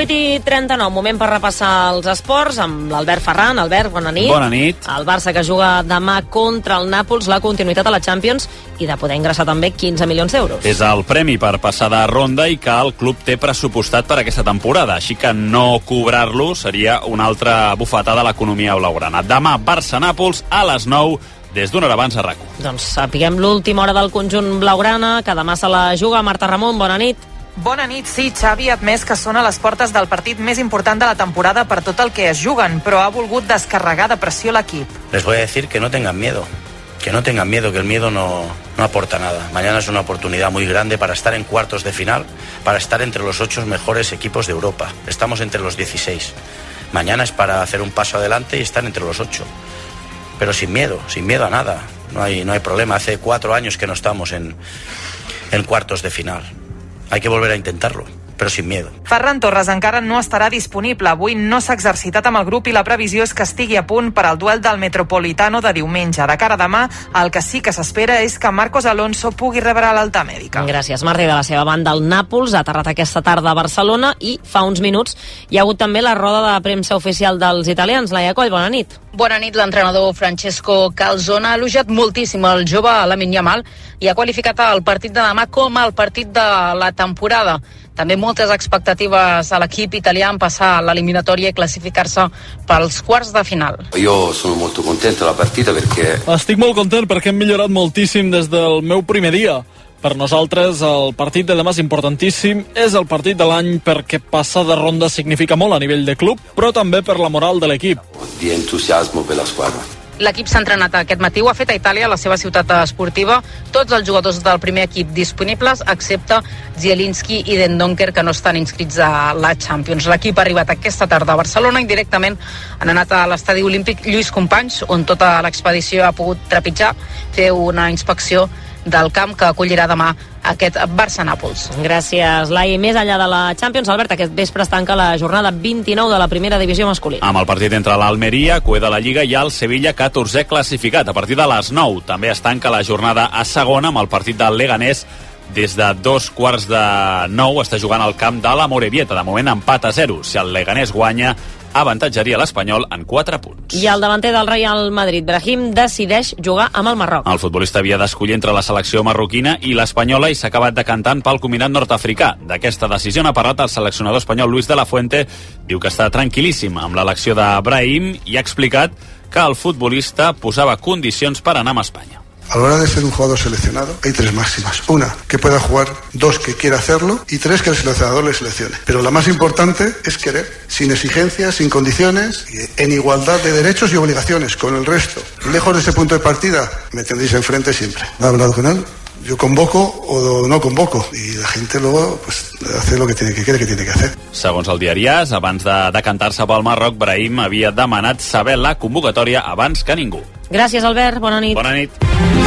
vuit i trenta-nou, moment per repassar els esports amb l'Albert Ferran. Albert, bona nit. Bona nit. El Barça que juga demà contra el Nàpols, la continuïtat a la Champions i de poder ingressar també quinze milions d'euros. És el premi per passar de ronda i que el club té pressupostat per aquesta temporada, així que no cobrar-lo seria una altra bufetada a l'economia blaugrana. Demà Barça-Nàpols a les nou, des d'una hora abans a RAC u. Doncs sapiguem l'última hora del conjunt blaugrana, que demà se la juga. Marta Ramon, bona nit. Bona nit, sí, Xavi ha admès que són a les portes del partit més important de la temporada per tot el que es juguen, però ha volgut descarregar de pressió l'equip. Les voy a decir que no tengan miedo, que no tengan miedo, que el miedo no, no aporta nada. Mañana es una oportunidad muy grande para estar en cuartos de final, para estar entre los ocho mejores equipos de Europa. Estamos entre los dieciséis. Mañana es para hacer un paso adelante y estar entre los ocho. Pero sin miedo, sin miedo a nada. No hay, no hay problema. Hace cuatro años que no estamos en, en cuartos de final. Hay que volver a intentarlo, però sin miedo. Ferran Torres encara no estarà disponible. Avui no s'ha exercitat amb el grup i la previsió és que estigui a punt per al duel del Metropolitano de diumenge. De cara a demà, el que sí que s'espera és que Marcos Alonso pugui rebre l'alta mèdica. Gràcies, Marta. I de la seva banda, el Nàpols ha aterrat aquesta tarda a Barcelona i fa uns minuts hi ha hagut també la roda de premsa oficial dels italians. Laia Coll, bona nit. Bona nit. L'entrenador Francesco Calzona ha elogiat moltíssim el jove Lamine Yamal i ha qualificat el partit de demà com el partit de la temporada. També moltes expectatives a l'equip italià en passar l'eliminatòria i classificar-se pels quarts de final. Jo sono molto contento della partita perché... Estic molt content perquè hem millorat moltíssim des del meu primer dia. Per nosaltres el partit de demà és importantíssim, és el partit de l'any perquè passar de ronda significa molt a nivell de club, però també per la moral de l'equip. Di entusiasmo per la squadra. L'equip s'ha entrenat aquest matí, ho ha fet a Itàlia, a la seva ciutat esportiva. Tots els jugadors del primer equip disponibles, excepte Zielinski i Dendoncker, que no estan inscrits a la Champions. L'equip ha arribat aquesta tarda a Barcelona i directament han anat a l'estadi olímpic Lluís Companys, on tota l'expedició ha pogut trepitjar, fer una inspecció del camp que acollirà demà aquest Barça-Nàpols. Gràcies, Lai. Més enllà de la Champions, Albert, aquest vespre es tanca la jornada vint-i-nou de la primera divisió masculina. Amb el partit entre l'Almeria, cué de la Lliga, i el Sevilla, catorzè classificat. A partir de les nou també es tanca la jornada a segona amb el partit del Leganés. Des de dos quarts de nou està jugant al camp de la Morevieta. De moment empat a zero. Si el Leganés guanya, avantatjaria l'Espanyol en quatre punts. I el davanter del Real Madrid, Brahim, decideix jugar amb el Marroc. El futbolista havia d'escollir entre la selecció marroquina i l'espanyola i s'ha acabat decantant pel combinat nord-africà. D'aquesta decisió n'ha parlat el seleccionador espanyol Luis de la Fuente. Diu que està tranquil·líssim amb l'elecció de Brahim i ha explicat que el futbolista posava condicions per anar amb Espanya. A la hora de ser un jugador seleccionado hay tres máximas. Una, que pueda jugar. Dos, que quiera hacerlo. Y tres, que el seleccionador le seleccione. Pero la más importante es querer, sin exigencias, sin condiciones, en igualdad de derechos y obligaciones con el resto. Lejos de ese punto de partida, me tendréis enfrente siempre. ¿He hablado con él? Yo convoco o no convoco y la gente luego pues, hace lo que tiene que quiere que tiene que hacer. Segons el diari AS, abans de decantar-se pel Marroc, Brahim havia demanat saber la convocatòria abans que ningú. Gràcies, Albert. Bona nit. Bona nit.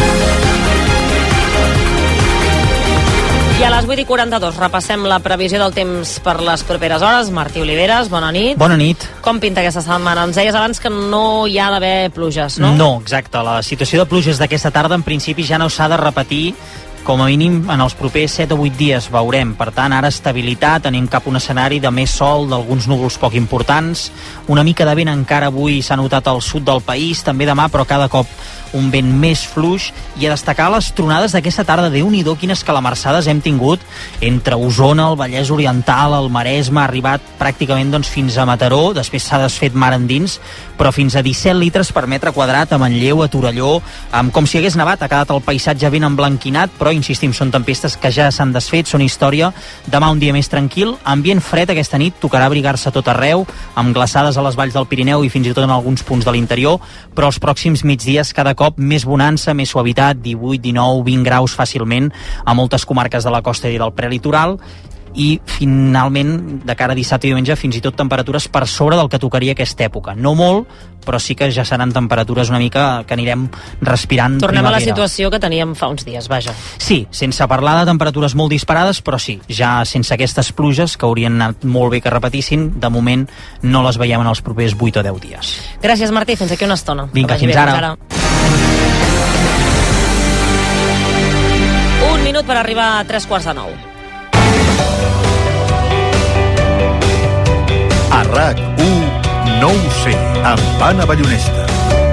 I a les vuit i quaranta-dos repassem la previsió del temps per les properes hores. Martí Oliveres, bona nit. Bona nit. Com pinta aquesta setmana? Ens deies abans que no hi ha d'haver pluges, no? No, exacte. La situació de pluges d'aquesta tarda en principi ja no s'ha de repetir com a mínim en els propers set o vuit dies, veurem. Per tant, ara estabilitat, anem cap a un escenari de més sol, d'alguns núvols poc importants, una mica de vent encara avui s'ha notat al sud del país, també demà, però cada cop un vent més fluix, i a destacar les tronades d'aquesta tarda. Déu-n'hi-do quines calamarsades hem tingut entre Osona, el Vallès Oriental, el Maresme, ha arribat pràcticament doncs, fins a Mataró, després s'ha desfet mar endins, però fins a disset litres per metre quadrat a Manlleu, a Torelló, amb com si hagués nevat, ha quedat el paisatge ben emblanquinat, però insistim, són tempestes que ja s'han desfet, són història. Demà un dia més tranquil, ambient fred aquesta nit, tocarà abrigar-se tot arreu, amb glaçades a les valls del Pirineu i fins i tot en alguns punts de l'interior, però els pròxims migdies cada cop més bonança, més suavitat, divuit, dinou, vint graus fàcilment a moltes comarques de la costa i del prelitoral, i finalment de cara a dissabte i diumenge fins i tot temperatures per sobre del que tocaria aquesta època. No molt, però sí que ja seran temperatures una mica que anirem respirant Tornem primavera. a la situació que teníem fa uns dies, vaja. Sí, sense parlar de temperatures molt disparades, però sí, ja sense aquestes pluges que haurien anat molt bé que repetissin, de moment no les veiem en els propers vuit o deu dies. Gràcies, Martí, fins aquí una estona. Vinga, fins bé, ara. Fins ara. Un minut per arribar a tres quarts de nou. A RAC u, no ho sé, amb Anna Ballonesta.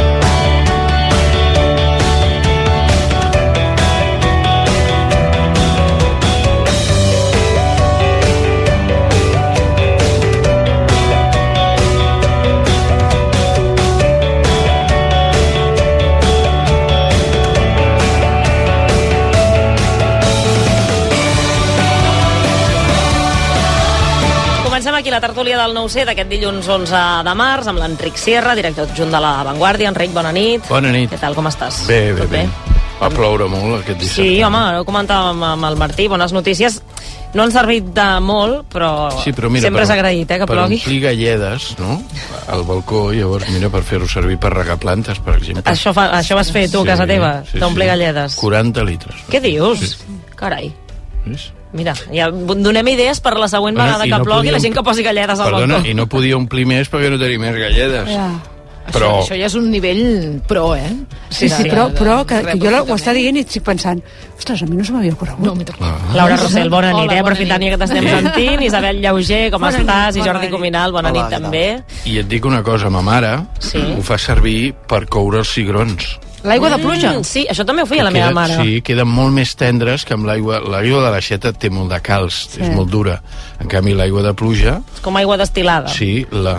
Aquí la tertúlia del nou C d'aquest dilluns onze de març amb l'Enric Sierra, director adjunt de La Vanguardia. Enric, bona nit. Bona nit. Què tal, com estàs? Bé, bé, bé. Va ploure molt aquest dissabte. Sí, home, ho comentàvem amb el Martí, bones notícies. No han servit de molt, però, sí, però mira, sempre és agraït, eh, que per plogui. Per omplir galledes, no?, al balcó, llavors, mira, per fer-ho servir per regar plantes, per exemple. Això, fa, això vas fer tu, a casa teva, sí, d'omplir sí. galledes. quaranta litres. Què dius? Sí. Carai. Ves? Mira, ja donem idees per la següent bueno, vegada que no plogui, la gent que posi galledes al balcó. Perdona, i no podia omplir més perquè no tenia més galledes. Ja. Però... Això, això ja és un nivell pro, eh? Sí, sí, sí, però, però que, que jo ho està dient i estic pensant, ostres, a mi no se m'havia ocorregut. No, ah. Laura Rossell, bona nit, Hola, eh? Aprofitant que t'estem sentint. Isabel Llauger, com bona estàs? Nit, I Jordi Cuminal, bona Hola, nit també. I et dic una cosa, ma mare sí. ho fa servir per coure els cigrons. L'aigua de pluja? Mm, sí, això també ho feia que la meva queda, mare. Sí, queden molt més tendres que amb l'aigua. L'aigua de l'aixeta té molt de calç, sí. és molt dura. En canvi, l'aigua de pluja... És com aigua destil·lada. Sí, la,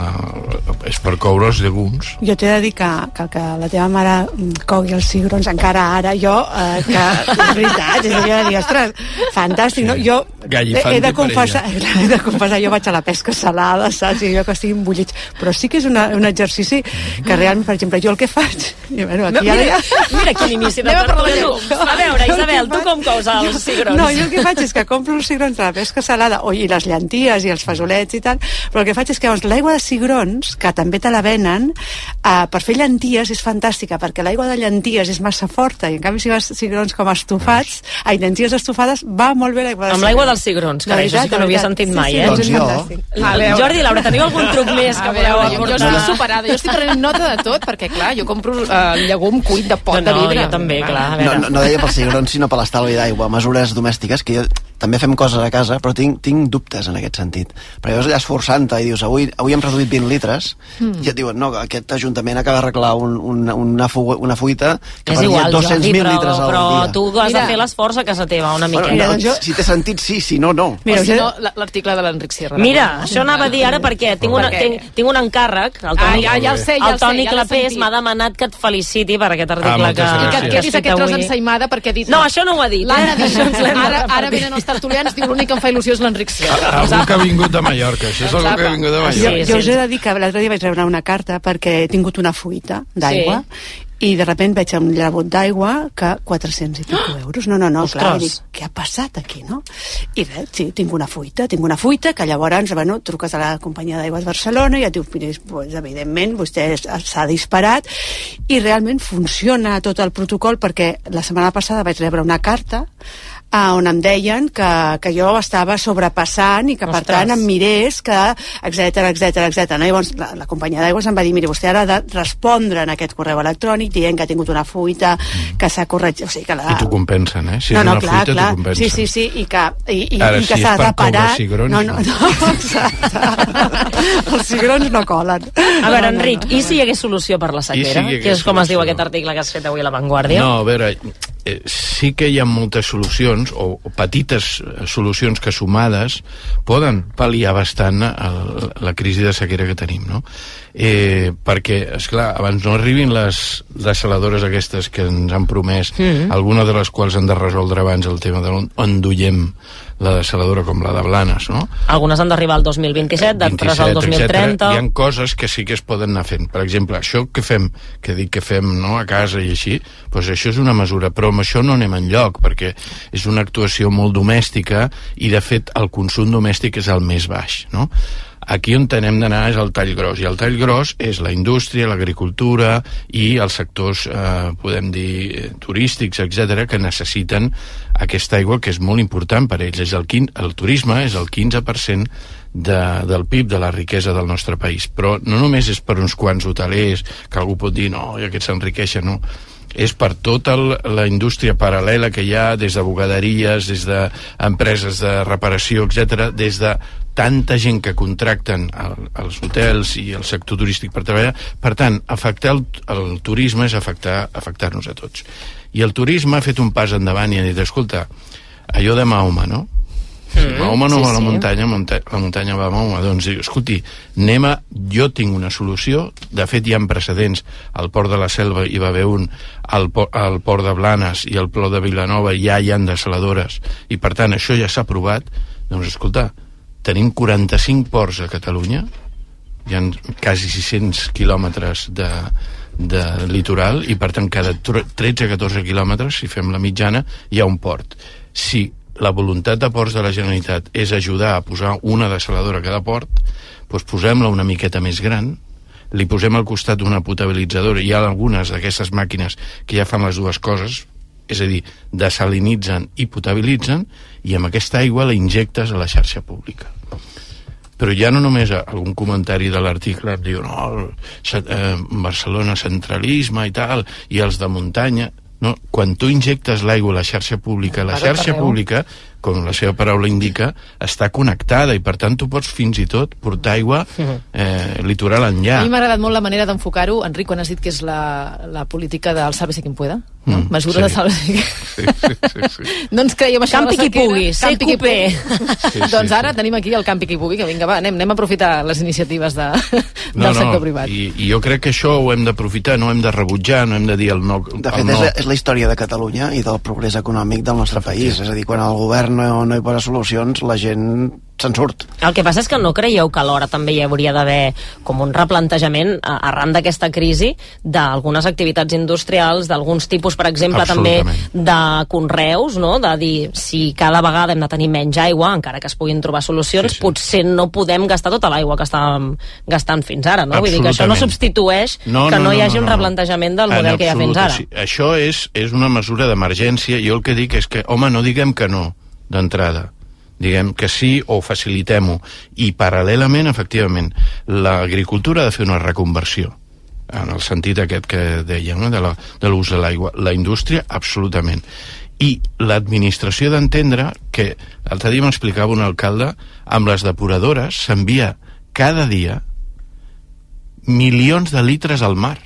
és per coure els llegums. Jo t'he de dir que, que, que la teva mare cogui els cigrons encara ara, jo, eh, que és veritat, és allò de dir, ostres, fantàstic, sí. no? Jo he, he, de confessar, he de confessar, jo vaig a la pesca salada, saps? I jo que estic embullits. Però sí que és una, un exercici que realment, per exemple, jo el que faig... I, bueno, aquí no, mira, Mira quin inici de tertúlia. A veure, Isabel, tu com cous els cigrons? No, jo el que faig és que compro els cigrons de la pesca salada, o i les llenties i els fesolets i tal, però el que faig és que l'aigua de cigrons, que també te la venen, eh, per fer llenties és fantàstica, perquè l'aigua de llenties és massa forta, i en canvi si vas cigrons com estufats, ai, llenties estufades, va molt bé l'aigua de cigrons. Amb l'aigua dels cigrons, carai, això sí que no havia sentit mai, eh? Doncs jo. Jordi, Laura, teniu algun truc més que voleu aportar? Jo estic superada, jo estic prenent nota de tot, perquè clar, jo compro el llegum cuit de pot de vidre. No, jo també, clar. No, no, no deia pels cigrons, sinó per l'estalvi d'aigua, mesures domèstiques, que jo també fem coses a casa, però tinc, tinc dubtes en aquest sentit. Però llavors allà esforçant-te i dius, avui, avui hem reduït vint litres, mm. i et diuen, no, aquest ajuntament acaba d'arreglar un, un, una, fu, una fuita que és igual, dos-cents mil litres al però dia. Però tu has Mira. de fer l'esforç a casa teva, una miqueta. Bueno, no, jo... Si té sentit, sí, si no, no. Mira, o si no, l'article de l'Enric Sierra. Mira, això anava a dir ara perquè tinc, una, tinc, tinc un encàrrec, el Toni, ah, ja, ja el sé, ja el Toni ja Clapés m'ha demanat que et feliciti per aquest article ah, que... I que et quedis aquest tros ensaïmada perquè ha dit... No, això no ho ha dit. L'Anna eh? ara, ara venen els tertulians, diu l'únic que em fa il·lusió és l'Enric Sierra. Algú que ha vingut de Mallorca, això és algú que ha vingut de Mallorca. Jo, jo us he de dir que l'altre dia vaig rebre una carta perquè he tingut una fuita d'aigua, sí. i de sobte veig un llabot d'aigua que quatre-cents i pico euros. No, no, no, Ostres. clar, dic, què ha passat aquí, no? I res, sí, tinc una fuita, tinc una fuita, que llavors, bueno, truques a la companyia d'aigua de Barcelona i et diu, pues, evidentment, vostè s'ha disparat, i realment funciona tot el protocol, perquè la setmana passada vaig rebre una carta Uh, on em deien que, que jo estava sobrepassant i que per Ostres. tant em mirés que etc etc etc. No? Llavors la, la companyia d'aigües em va dir, miri, vostè ha de respondre en aquest correu electrònic dient que ha tingut una fuita, que s'ha corregit, o sigui que la... I t'ho compensen, eh? Si no, és no, una clar, fuita clar. t'ho compensen. Sí, sí, sí, i que, i, i, Ara, i que si s'ha de parar... Cigrons, no, no, no, exacte. Els cigrons no colen. A veure, Enric, i si hi hagués solució per la sequera? Si que és com es diu aquest article que has fet avui a La Vanguardia? No, a veure, eh, sí que hi ha moltes solucions, o, o petites solucions que sumades poden pal·liar bastant el, la crisi de sequera que tenim, no? Eh, perquè, esclar, abans no arribin les desaladores aquestes que ens han promès, mm-hmm. algunes de les quals han de resoldre abans el tema d'on on duiem la desaladora, com la de Blanes, no? Algunes han d'arribar al dos mil vint-i-set, d'altres al dos mil trenta... Hi ha coses que sí que es poden anar fent. Per exemple, això que fem, que dic que fem, no?, a casa i així, doncs això és una mesura, però amb això no anem enlloc, perquè és una actuació molt domèstica i, de fet, el consum domèstic és el més baix, no? Aquí on tenem d'anar és el tall gros, i el tall gros és la indústria, l'agricultura i els sectors, eh, podem dir, turístics, etcètera, que necessiten aquesta aigua, que és molt important per ells. És el, quin, el turisme és el quinze per cent de, del P I B, de la riquesa del nostre país. Però no només és per uns quants hotelers, que algú pot dir, no, i aquests s'enriqueixen, no. És per tota la indústria paral·lela que hi ha, des de bugaderies, des d'empreses de reparació, etcètera, des de tanta gent que contracten els hotels i el sector turístic per treballar. Per tant, afectar el, el turisme és afectar, afectar-nos a tots. I el turisme ha fet un pas endavant i ha dit, escolta, allò de Mahoma, no? Si mm, Mahoma no sí, va a la muntanya, sí. la muntanya va a Mahoma. Doncs, escolti, anem a... Jo tinc una solució, de fet hi ha precedents, al Port de la Selva hi va haver un, al, al Port de Blanes i al Port de Vilanova ja hi ha desaladores, i per tant això ja s'ha aprovat. Doncs escolta, tenim quaranta-cinc ports a Catalunya, hi ha quasi sis-cents quilòmetres de, de litoral, i per tant cada tretze a catorze quilòmetres, si fem la mitjana, hi ha un port. Si la voluntat de ports de la Generalitat és ajudar a posar una desaladora a cada port, doncs posem-la una miqueta més gran, li posem al costat una potabilitzadora. Hi ha algunes d'aquestes màquines que ja fan les dues coses, és a dir, desalinitzen i potabilitzen, i amb aquesta aigua la injectes a la xarxa pública. Però ja no només algun comentari de l'article et diu, no, eh, Barcelona centralisme i tal, i els de muntanya. No, quan tu injectes l'aigua a la xarxa pública, la xarxa pública, com la seva paraula indica, està connectada, i per tant tu pots fins i tot portar aigua eh, litoral enllà. A mi m'ha agradat molt la manera d'enfocar-ho, Enric, quan has dit que és la, la política del sálvese quien pueda, no? Mm, mesura sí. de sálvese quien sí, sí, sí, sí. No ens creiem això campi qui pugui, sé copé. Sí, sí, doncs ara sí. Tenim aquí el campi qui pugui, que vinga, va, anem, anem a aprofitar les iniciatives de, del no, sector no, privat. I, i jo crec que això ho hem d'aprofitar, no hem de rebutjar, no hem de dir el no. De fet, no. És, és la història de Catalunya i del progrés econòmic del nostre país, és a dir, quan el govern no, no hi posa solucions, la gent se'n surt. El que passa és que no creieu que alhora també hi hauria d'haver com un replantejament arran d'aquesta crisi d'algunes activitats industrials, d'alguns tipus, per exemple, també de conreus, no? De dir, si cada vegada hem de tenir menys aigua, encara que es puguin trobar solucions, sí, sí. potser no podem gastar tota l'aigua que estàvem gastant fins ara, no? Vull dir que això no substitueix no, que no, no hi hagi no, no, no. un replantejament del model en que hi ha fins ara. Sí. Això és, és una mesura d'emergència. Jo el que dic és que, home, no diguem que no d'entrada, diguem que sí o facilitem-ho, i paral·lelament, efectivament, l'agricultura ha de fer una reconversió en el sentit aquest que dèiem, no? de l'ús de l'aigua. La indústria, absolutament. I l'administració d'entendre que, l'altre dia m'explicava un alcalde, amb les depuradores s'envia cada dia milions de litres al mar,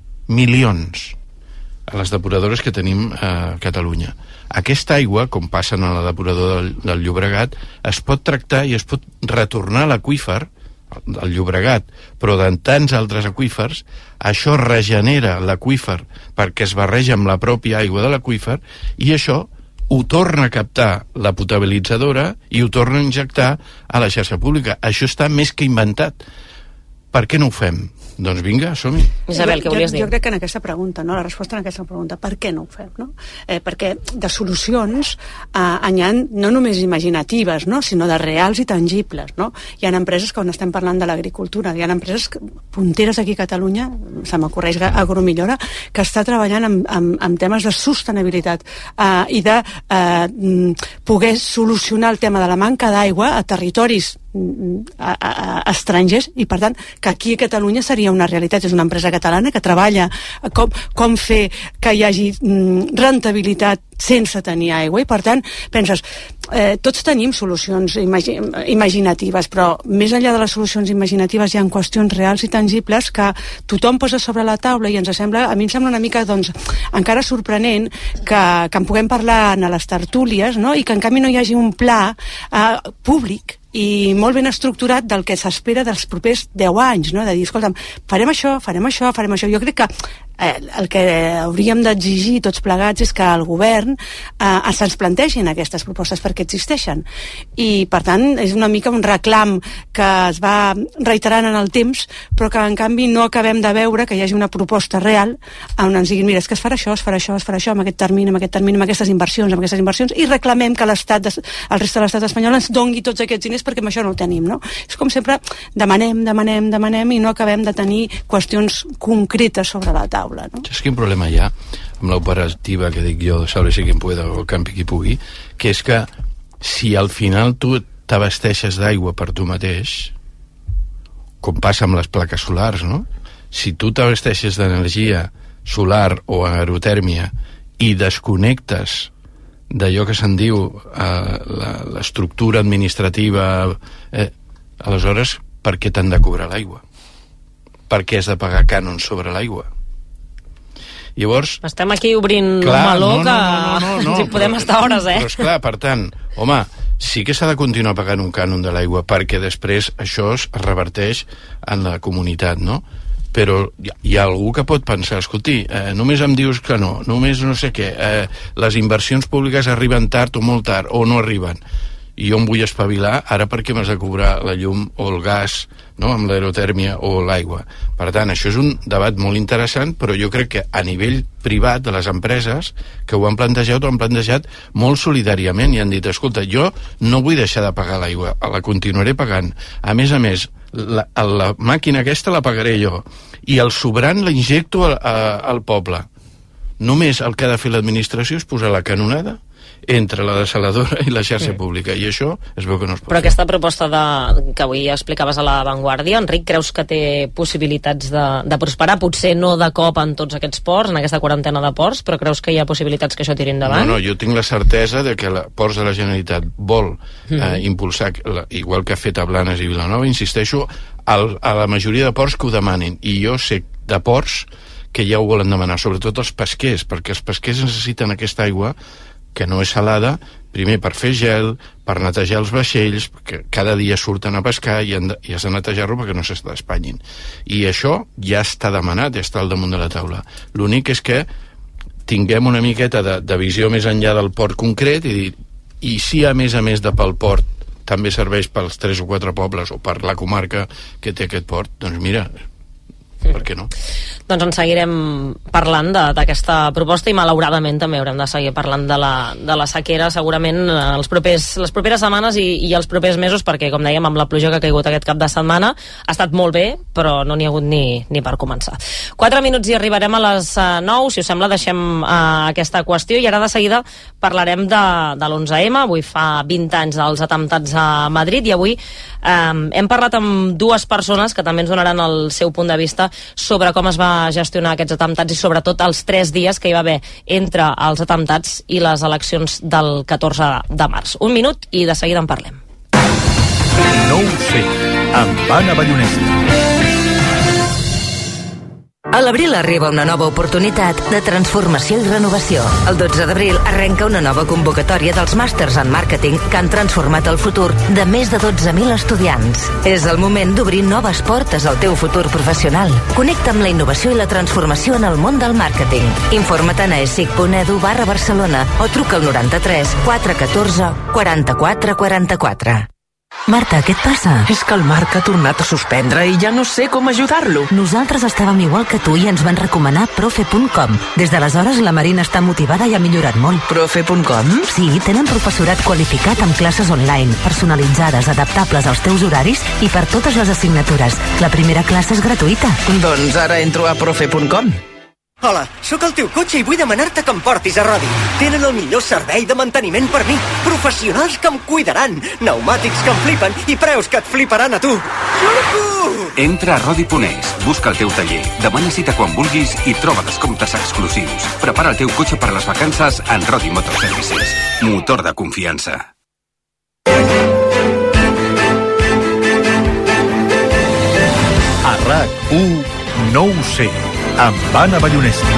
milions, a les depuradores que tenim a Catalunya. Aquesta aigua, com passa en la depuradora del, del Llobregat, es pot tractar i es pot retornar a l'aqüífer del Llobregat, però de tants altres aqüífers, això regenera l'aqüífer perquè es barreja amb la pròpia aigua de l'aqüífer, i això ho torna a captar la potabilitzadora i ho torna a injectar a la xarxa pública. Això està més que inventat. Per què no ho fem? Doncs vinga, som-hi. Isabel, què volies dir? Jo, jo crec que en aquesta pregunta, no? La resposta en aquesta pregunta, per què no ho fem? No? Eh, perquè de solucions eh, n'hi ha no només imaginatives, no? Sinó de reals i tangibles. No? Hi ha empreses, quan estem parlant de l'agricultura, hi ha empreses punteres aquí a Catalunya, se m'ocorreix Agromillora, que està treballant amb, amb, amb temes de sostenibilitat eh, i de eh, poder solucionar el tema de la manca d'aigua a territoris A, a, a estrangers, i per tant que aquí a Catalunya seria una realitat. És una empresa catalana que treballa com, com fer que hi hagi mm, rentabilitat sense tenir aigua, i per tant penses, eh, tots tenim solucions imagi imaginatives, però més enllà de les solucions imaginatives hi ha qüestions reals i tangibles que tothom posa sobre la taula, i ens sembla, a mi em sembla una mica doncs, encara sorprenent que, que en puguem parlar a les tertúlies, no? I que en canvi no hi hagi un pla eh, públic i molt ben estructurat del que s'espera dels propers deu anys, no? De dir, escolta'm, farem això, farem això, farem això. Jo crec que eh, el que hauríem d'exigir tots plegats és que el govern eh, se'ns plantegin aquestes propostes, perquè existeixen. I, per tant, és una mica un reclam que es va reiterant en el temps, però que, en canvi, no acabem de veure que hi hagi una proposta real on ens diguin, mira, és que es farà això, es farà això, es farà això, amb aquest termini, amb aquest termini, amb aquestes inversions, amb aquestes inversions, i reclamem que l'Estat, el reste de l'Estat espanyol ens dongui tots aquests diners, perquè amb això no ho tenim, no? És com sempre, demanem, demanem, demanem, i no acabem de tenir qüestions concretes sobre la taula, no? És quin problema hi ha amb l'operativa que dic jo, de Sálvese quien pueda o campi qui pugui, que és que si al final tu t'abasteixes d'aigua per tu mateix, com passa amb les plaques solars, no? Si tu t'abasteixes d'energia solar o aerotèrmia i desconnectes d'allò que se'n diu eh, l'estructura administrativa, eh, Aleshores, per què t'han de cobrar l'aigua? Per què has de pagar cànons sobre l'aigua? Llavors... Estem aquí obrint clar, un meló no, que no, no, no, no, ens hi podem però, estar hores, eh? Però esclar, per tant, home, sí que s'ha de continuar pagant un cànon de l'aigua perquè després això es reverteix en la comunitat, no? Però hi ha algú que pot pensar, escolti, eh, només em dius que no, només no sé què, eh, les inversions públiques arriben tard o molt tard, o no arriben, i jo em vull espavilar, ara per què m'has de cobrar la llum o el gas, no?, amb l'aerotèrmia o l'aigua. Per tant, això és un debat molt interessant, però jo crec que a nivell privat de les empreses que ho han plantejat, ho han plantejat molt solidàriament i han dit, escolta, jo no vull deixar de pagar l'aigua, la continuaré pagant. A més a més, la, la màquina aquesta la pagaré jo, i el sobrant l'injecto al, al poble. Només el que ha de fer l'administració és posar la canonada entre la desaladora i la xarxa sí. pública, i això es veu que no es pot Però fer. aquesta proposta de, que avui explicaves a La Vanguardia, Enric, creus que té possibilitats de, de prosperar? Potser no de cop en tots aquests ports, en aquesta quarantena de ports, però creus que hi ha possibilitats que això tiri endavant? No, no, jo tinc la certesa de que la Ports de la Generalitat vol mm. eh, impulsar, la, igual que ha fet a Blanes i Vilanova, insisteixo, al, a la majoria de ports que ho demanin, i jo sé de ports que ja ho volen demanar, sobretot els pesquers, perquè els pesquers necessiten aquesta aigua que no és salada, primer per fer gel, per netejar els vaixells, que cada dia surten a pescar i, de, i has de netejar-lo perquè no s'espanyin. I això ja està demanat, ja està al damunt de la taula. L'únic és que tinguem una miqueta de, de visió més enllà del port concret i dir, i si a més a més de pel port també serveix pels tres o quatre pobles o per la comarca que té aquest port, doncs mira, per què no? Doncs en seguirem parlant d'aquesta proposta i malauradament també haurem de seguir parlant de la, de la sequera segurament els propers, les properes setmanes i, i els propers mesos, perquè com dèiem amb la pluja que ha caigut aquest cap de setmana ha estat molt bé, però no n'hi ha hagut ni, ni per començar. Quatre minuts i arribarem a les nou, si us sembla deixem uh, aquesta qüestió i ara de seguida parlarem de, de l'onze ema, avui fa vint anys dels atemptats a Madrid i avui um, hem parlat amb dues persones que també ens donaran el seu punt de vista sobre com es va gestionar aquests atemptats i sobretot els tres dies que hi va haver entre els atemptats i les eleccions del catorze de març. Un minut i de seguida en parlem. No ho sé, amb Anna Ballonesta. A l'abril arriba una nova oportunitat de transformació i renovació. El dotze d'abril arrenca una nova convocatòria dels màsters en màrqueting que han transformat el futur de més de dotze mil estudiants. És el moment d'obrir noves portes al teu futur professional. Connecta amb la innovació i la transformació en el món del màrqueting. Informa't a esic punt edu barra Barcelona o truca al noranta-tres quatre catorze quaranta-quatre quaranta-quatre. Marta, què et passa? És que el Marc ha tornat a suspendre i ja no sé com ajudar-lo. Nosaltres estàvem igual que tu i ens van recomanar profe punt com. Des d'aleshores la Marina està motivada i ha millorat molt. profe punt com? Sí, tenen professorat qualificat amb classes online, personalitzades, adaptables als teus horaris i per totes les assignatures. La primera classe és gratuïta. Doncs ara entro a profe punt com. Hola, sóc el teu cotxe i vull demanar-te que em portis a Rodi. Tenen el millor servei de manteniment per mi. Professionals que em cuidaran. Pneumàtics que em flipen i preus que et fliparan a tu. Xurco! Entra a Rodi punt es, busca el teu taller, demana cita quan vulguis i troba descomptes exclusius. Prepara el teu cotxe per a les vacances en Rodi Motor Services. Motor de confiança. A RAC u, no ho sé, amb Anna Ballonesta.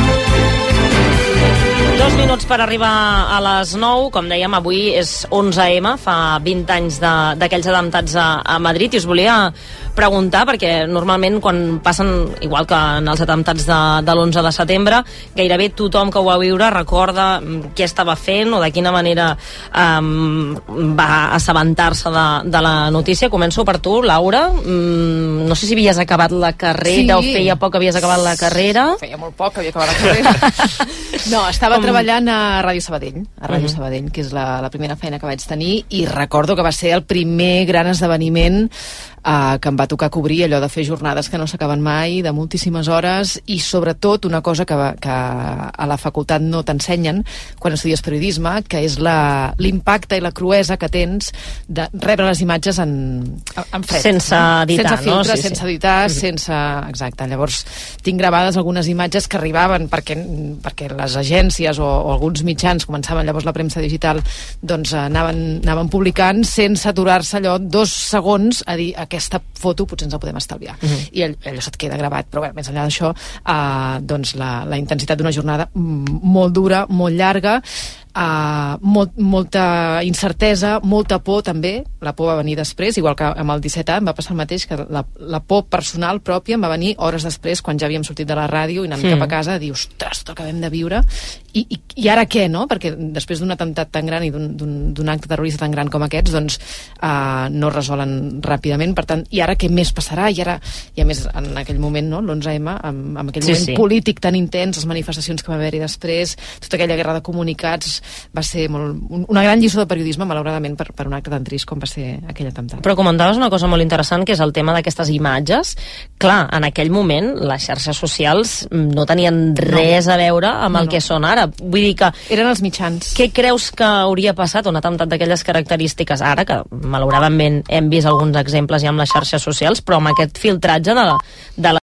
Dos minuts per arribar a les nou. Com dèiem, avui és onze ema, fa vint anys d'aquells atemptats a, a Madrid, i us volia preguntar, perquè normalment quan passen, igual que en els atemptats de, de l'onze de setembre, gairebé tothom que ho va viure recorda què estava fent o de quina manera um, va assabentar-se de, de la notícia. Començo per tu, Laura. Mm, no sé si havies acabat la carrera sí. o feia poc que havies acabat la carrera. Feia molt poc que havia acabat la carrera. No, estava Com... treballant a Ràdio Sabadell, a Ràdio uh-huh. Sabadell, que és la, la primera feina que vaig tenir, i recordo que va ser el primer gran esdeveniment Uh, que em va tocar cobrir, allò de fer jornades que no s'acaben mai, de moltíssimes hores, i sobretot una cosa que, va, que a la facultat no t'ensenyen quan estudies periodisme, que és l'impacte i la cruesa que tens de rebre les imatges en, en fred. Sense editar, sense filtre, no? Sí, sense sí. editar, Mm-hmm. sense... Exacte. Llavors, tinc gravades algunes imatges que arribaven perquè, perquè les agències o, o alguns mitjans, començaven llavors la premsa digital, doncs anaven, anaven publicant sense aturar-se allò dos segons a dir aquesta foto potser ens la podem estalviar. Uh -huh. I allò se't queda gravat. Però bé, més enllà d'això, eh, doncs la, la intensitat d'una jornada molt dura, molt llarga, Uh, molt, molta incertesa, molta por també. La por va venir després, igual que amb el disset A em va passar el mateix, que la, la por personal pròpia em va venir hores després, quan ja havíem sortit de la ràdio i anant sí. cap a casa, a dir, ostres, tot acabem de viure i, i, i ara què, no? Perquè després d'un atemptat tan gran i d'un acte terrorista tan gran com aquests, doncs uh, no es resolen ràpidament, per tant, i ara què més passarà? I ara, i a més en aquell moment, no? l'onze eme, amb, amb aquell sí, moment sí. polític tan intens, les manifestacions que va haver-hi després, tota aquella guerra de comunicats, va ser molt, una gran lliçó de periodisme, malauradament, per, per un acte tan trist com va ser aquell atemptat. Però comentaves una cosa molt interessant, que és el tema d'aquestes imatges. Clar, en aquell moment les xarxes socials no tenien res no. a veure amb no, el no. que són ara. Vull dir que... Eren els mitjans. Què creus que hauria passat un atemptat d'aquelles característiques ara, que malauradament hem vist alguns exemples ja amb les xarxes socials, però amb aquest filtratge de, de la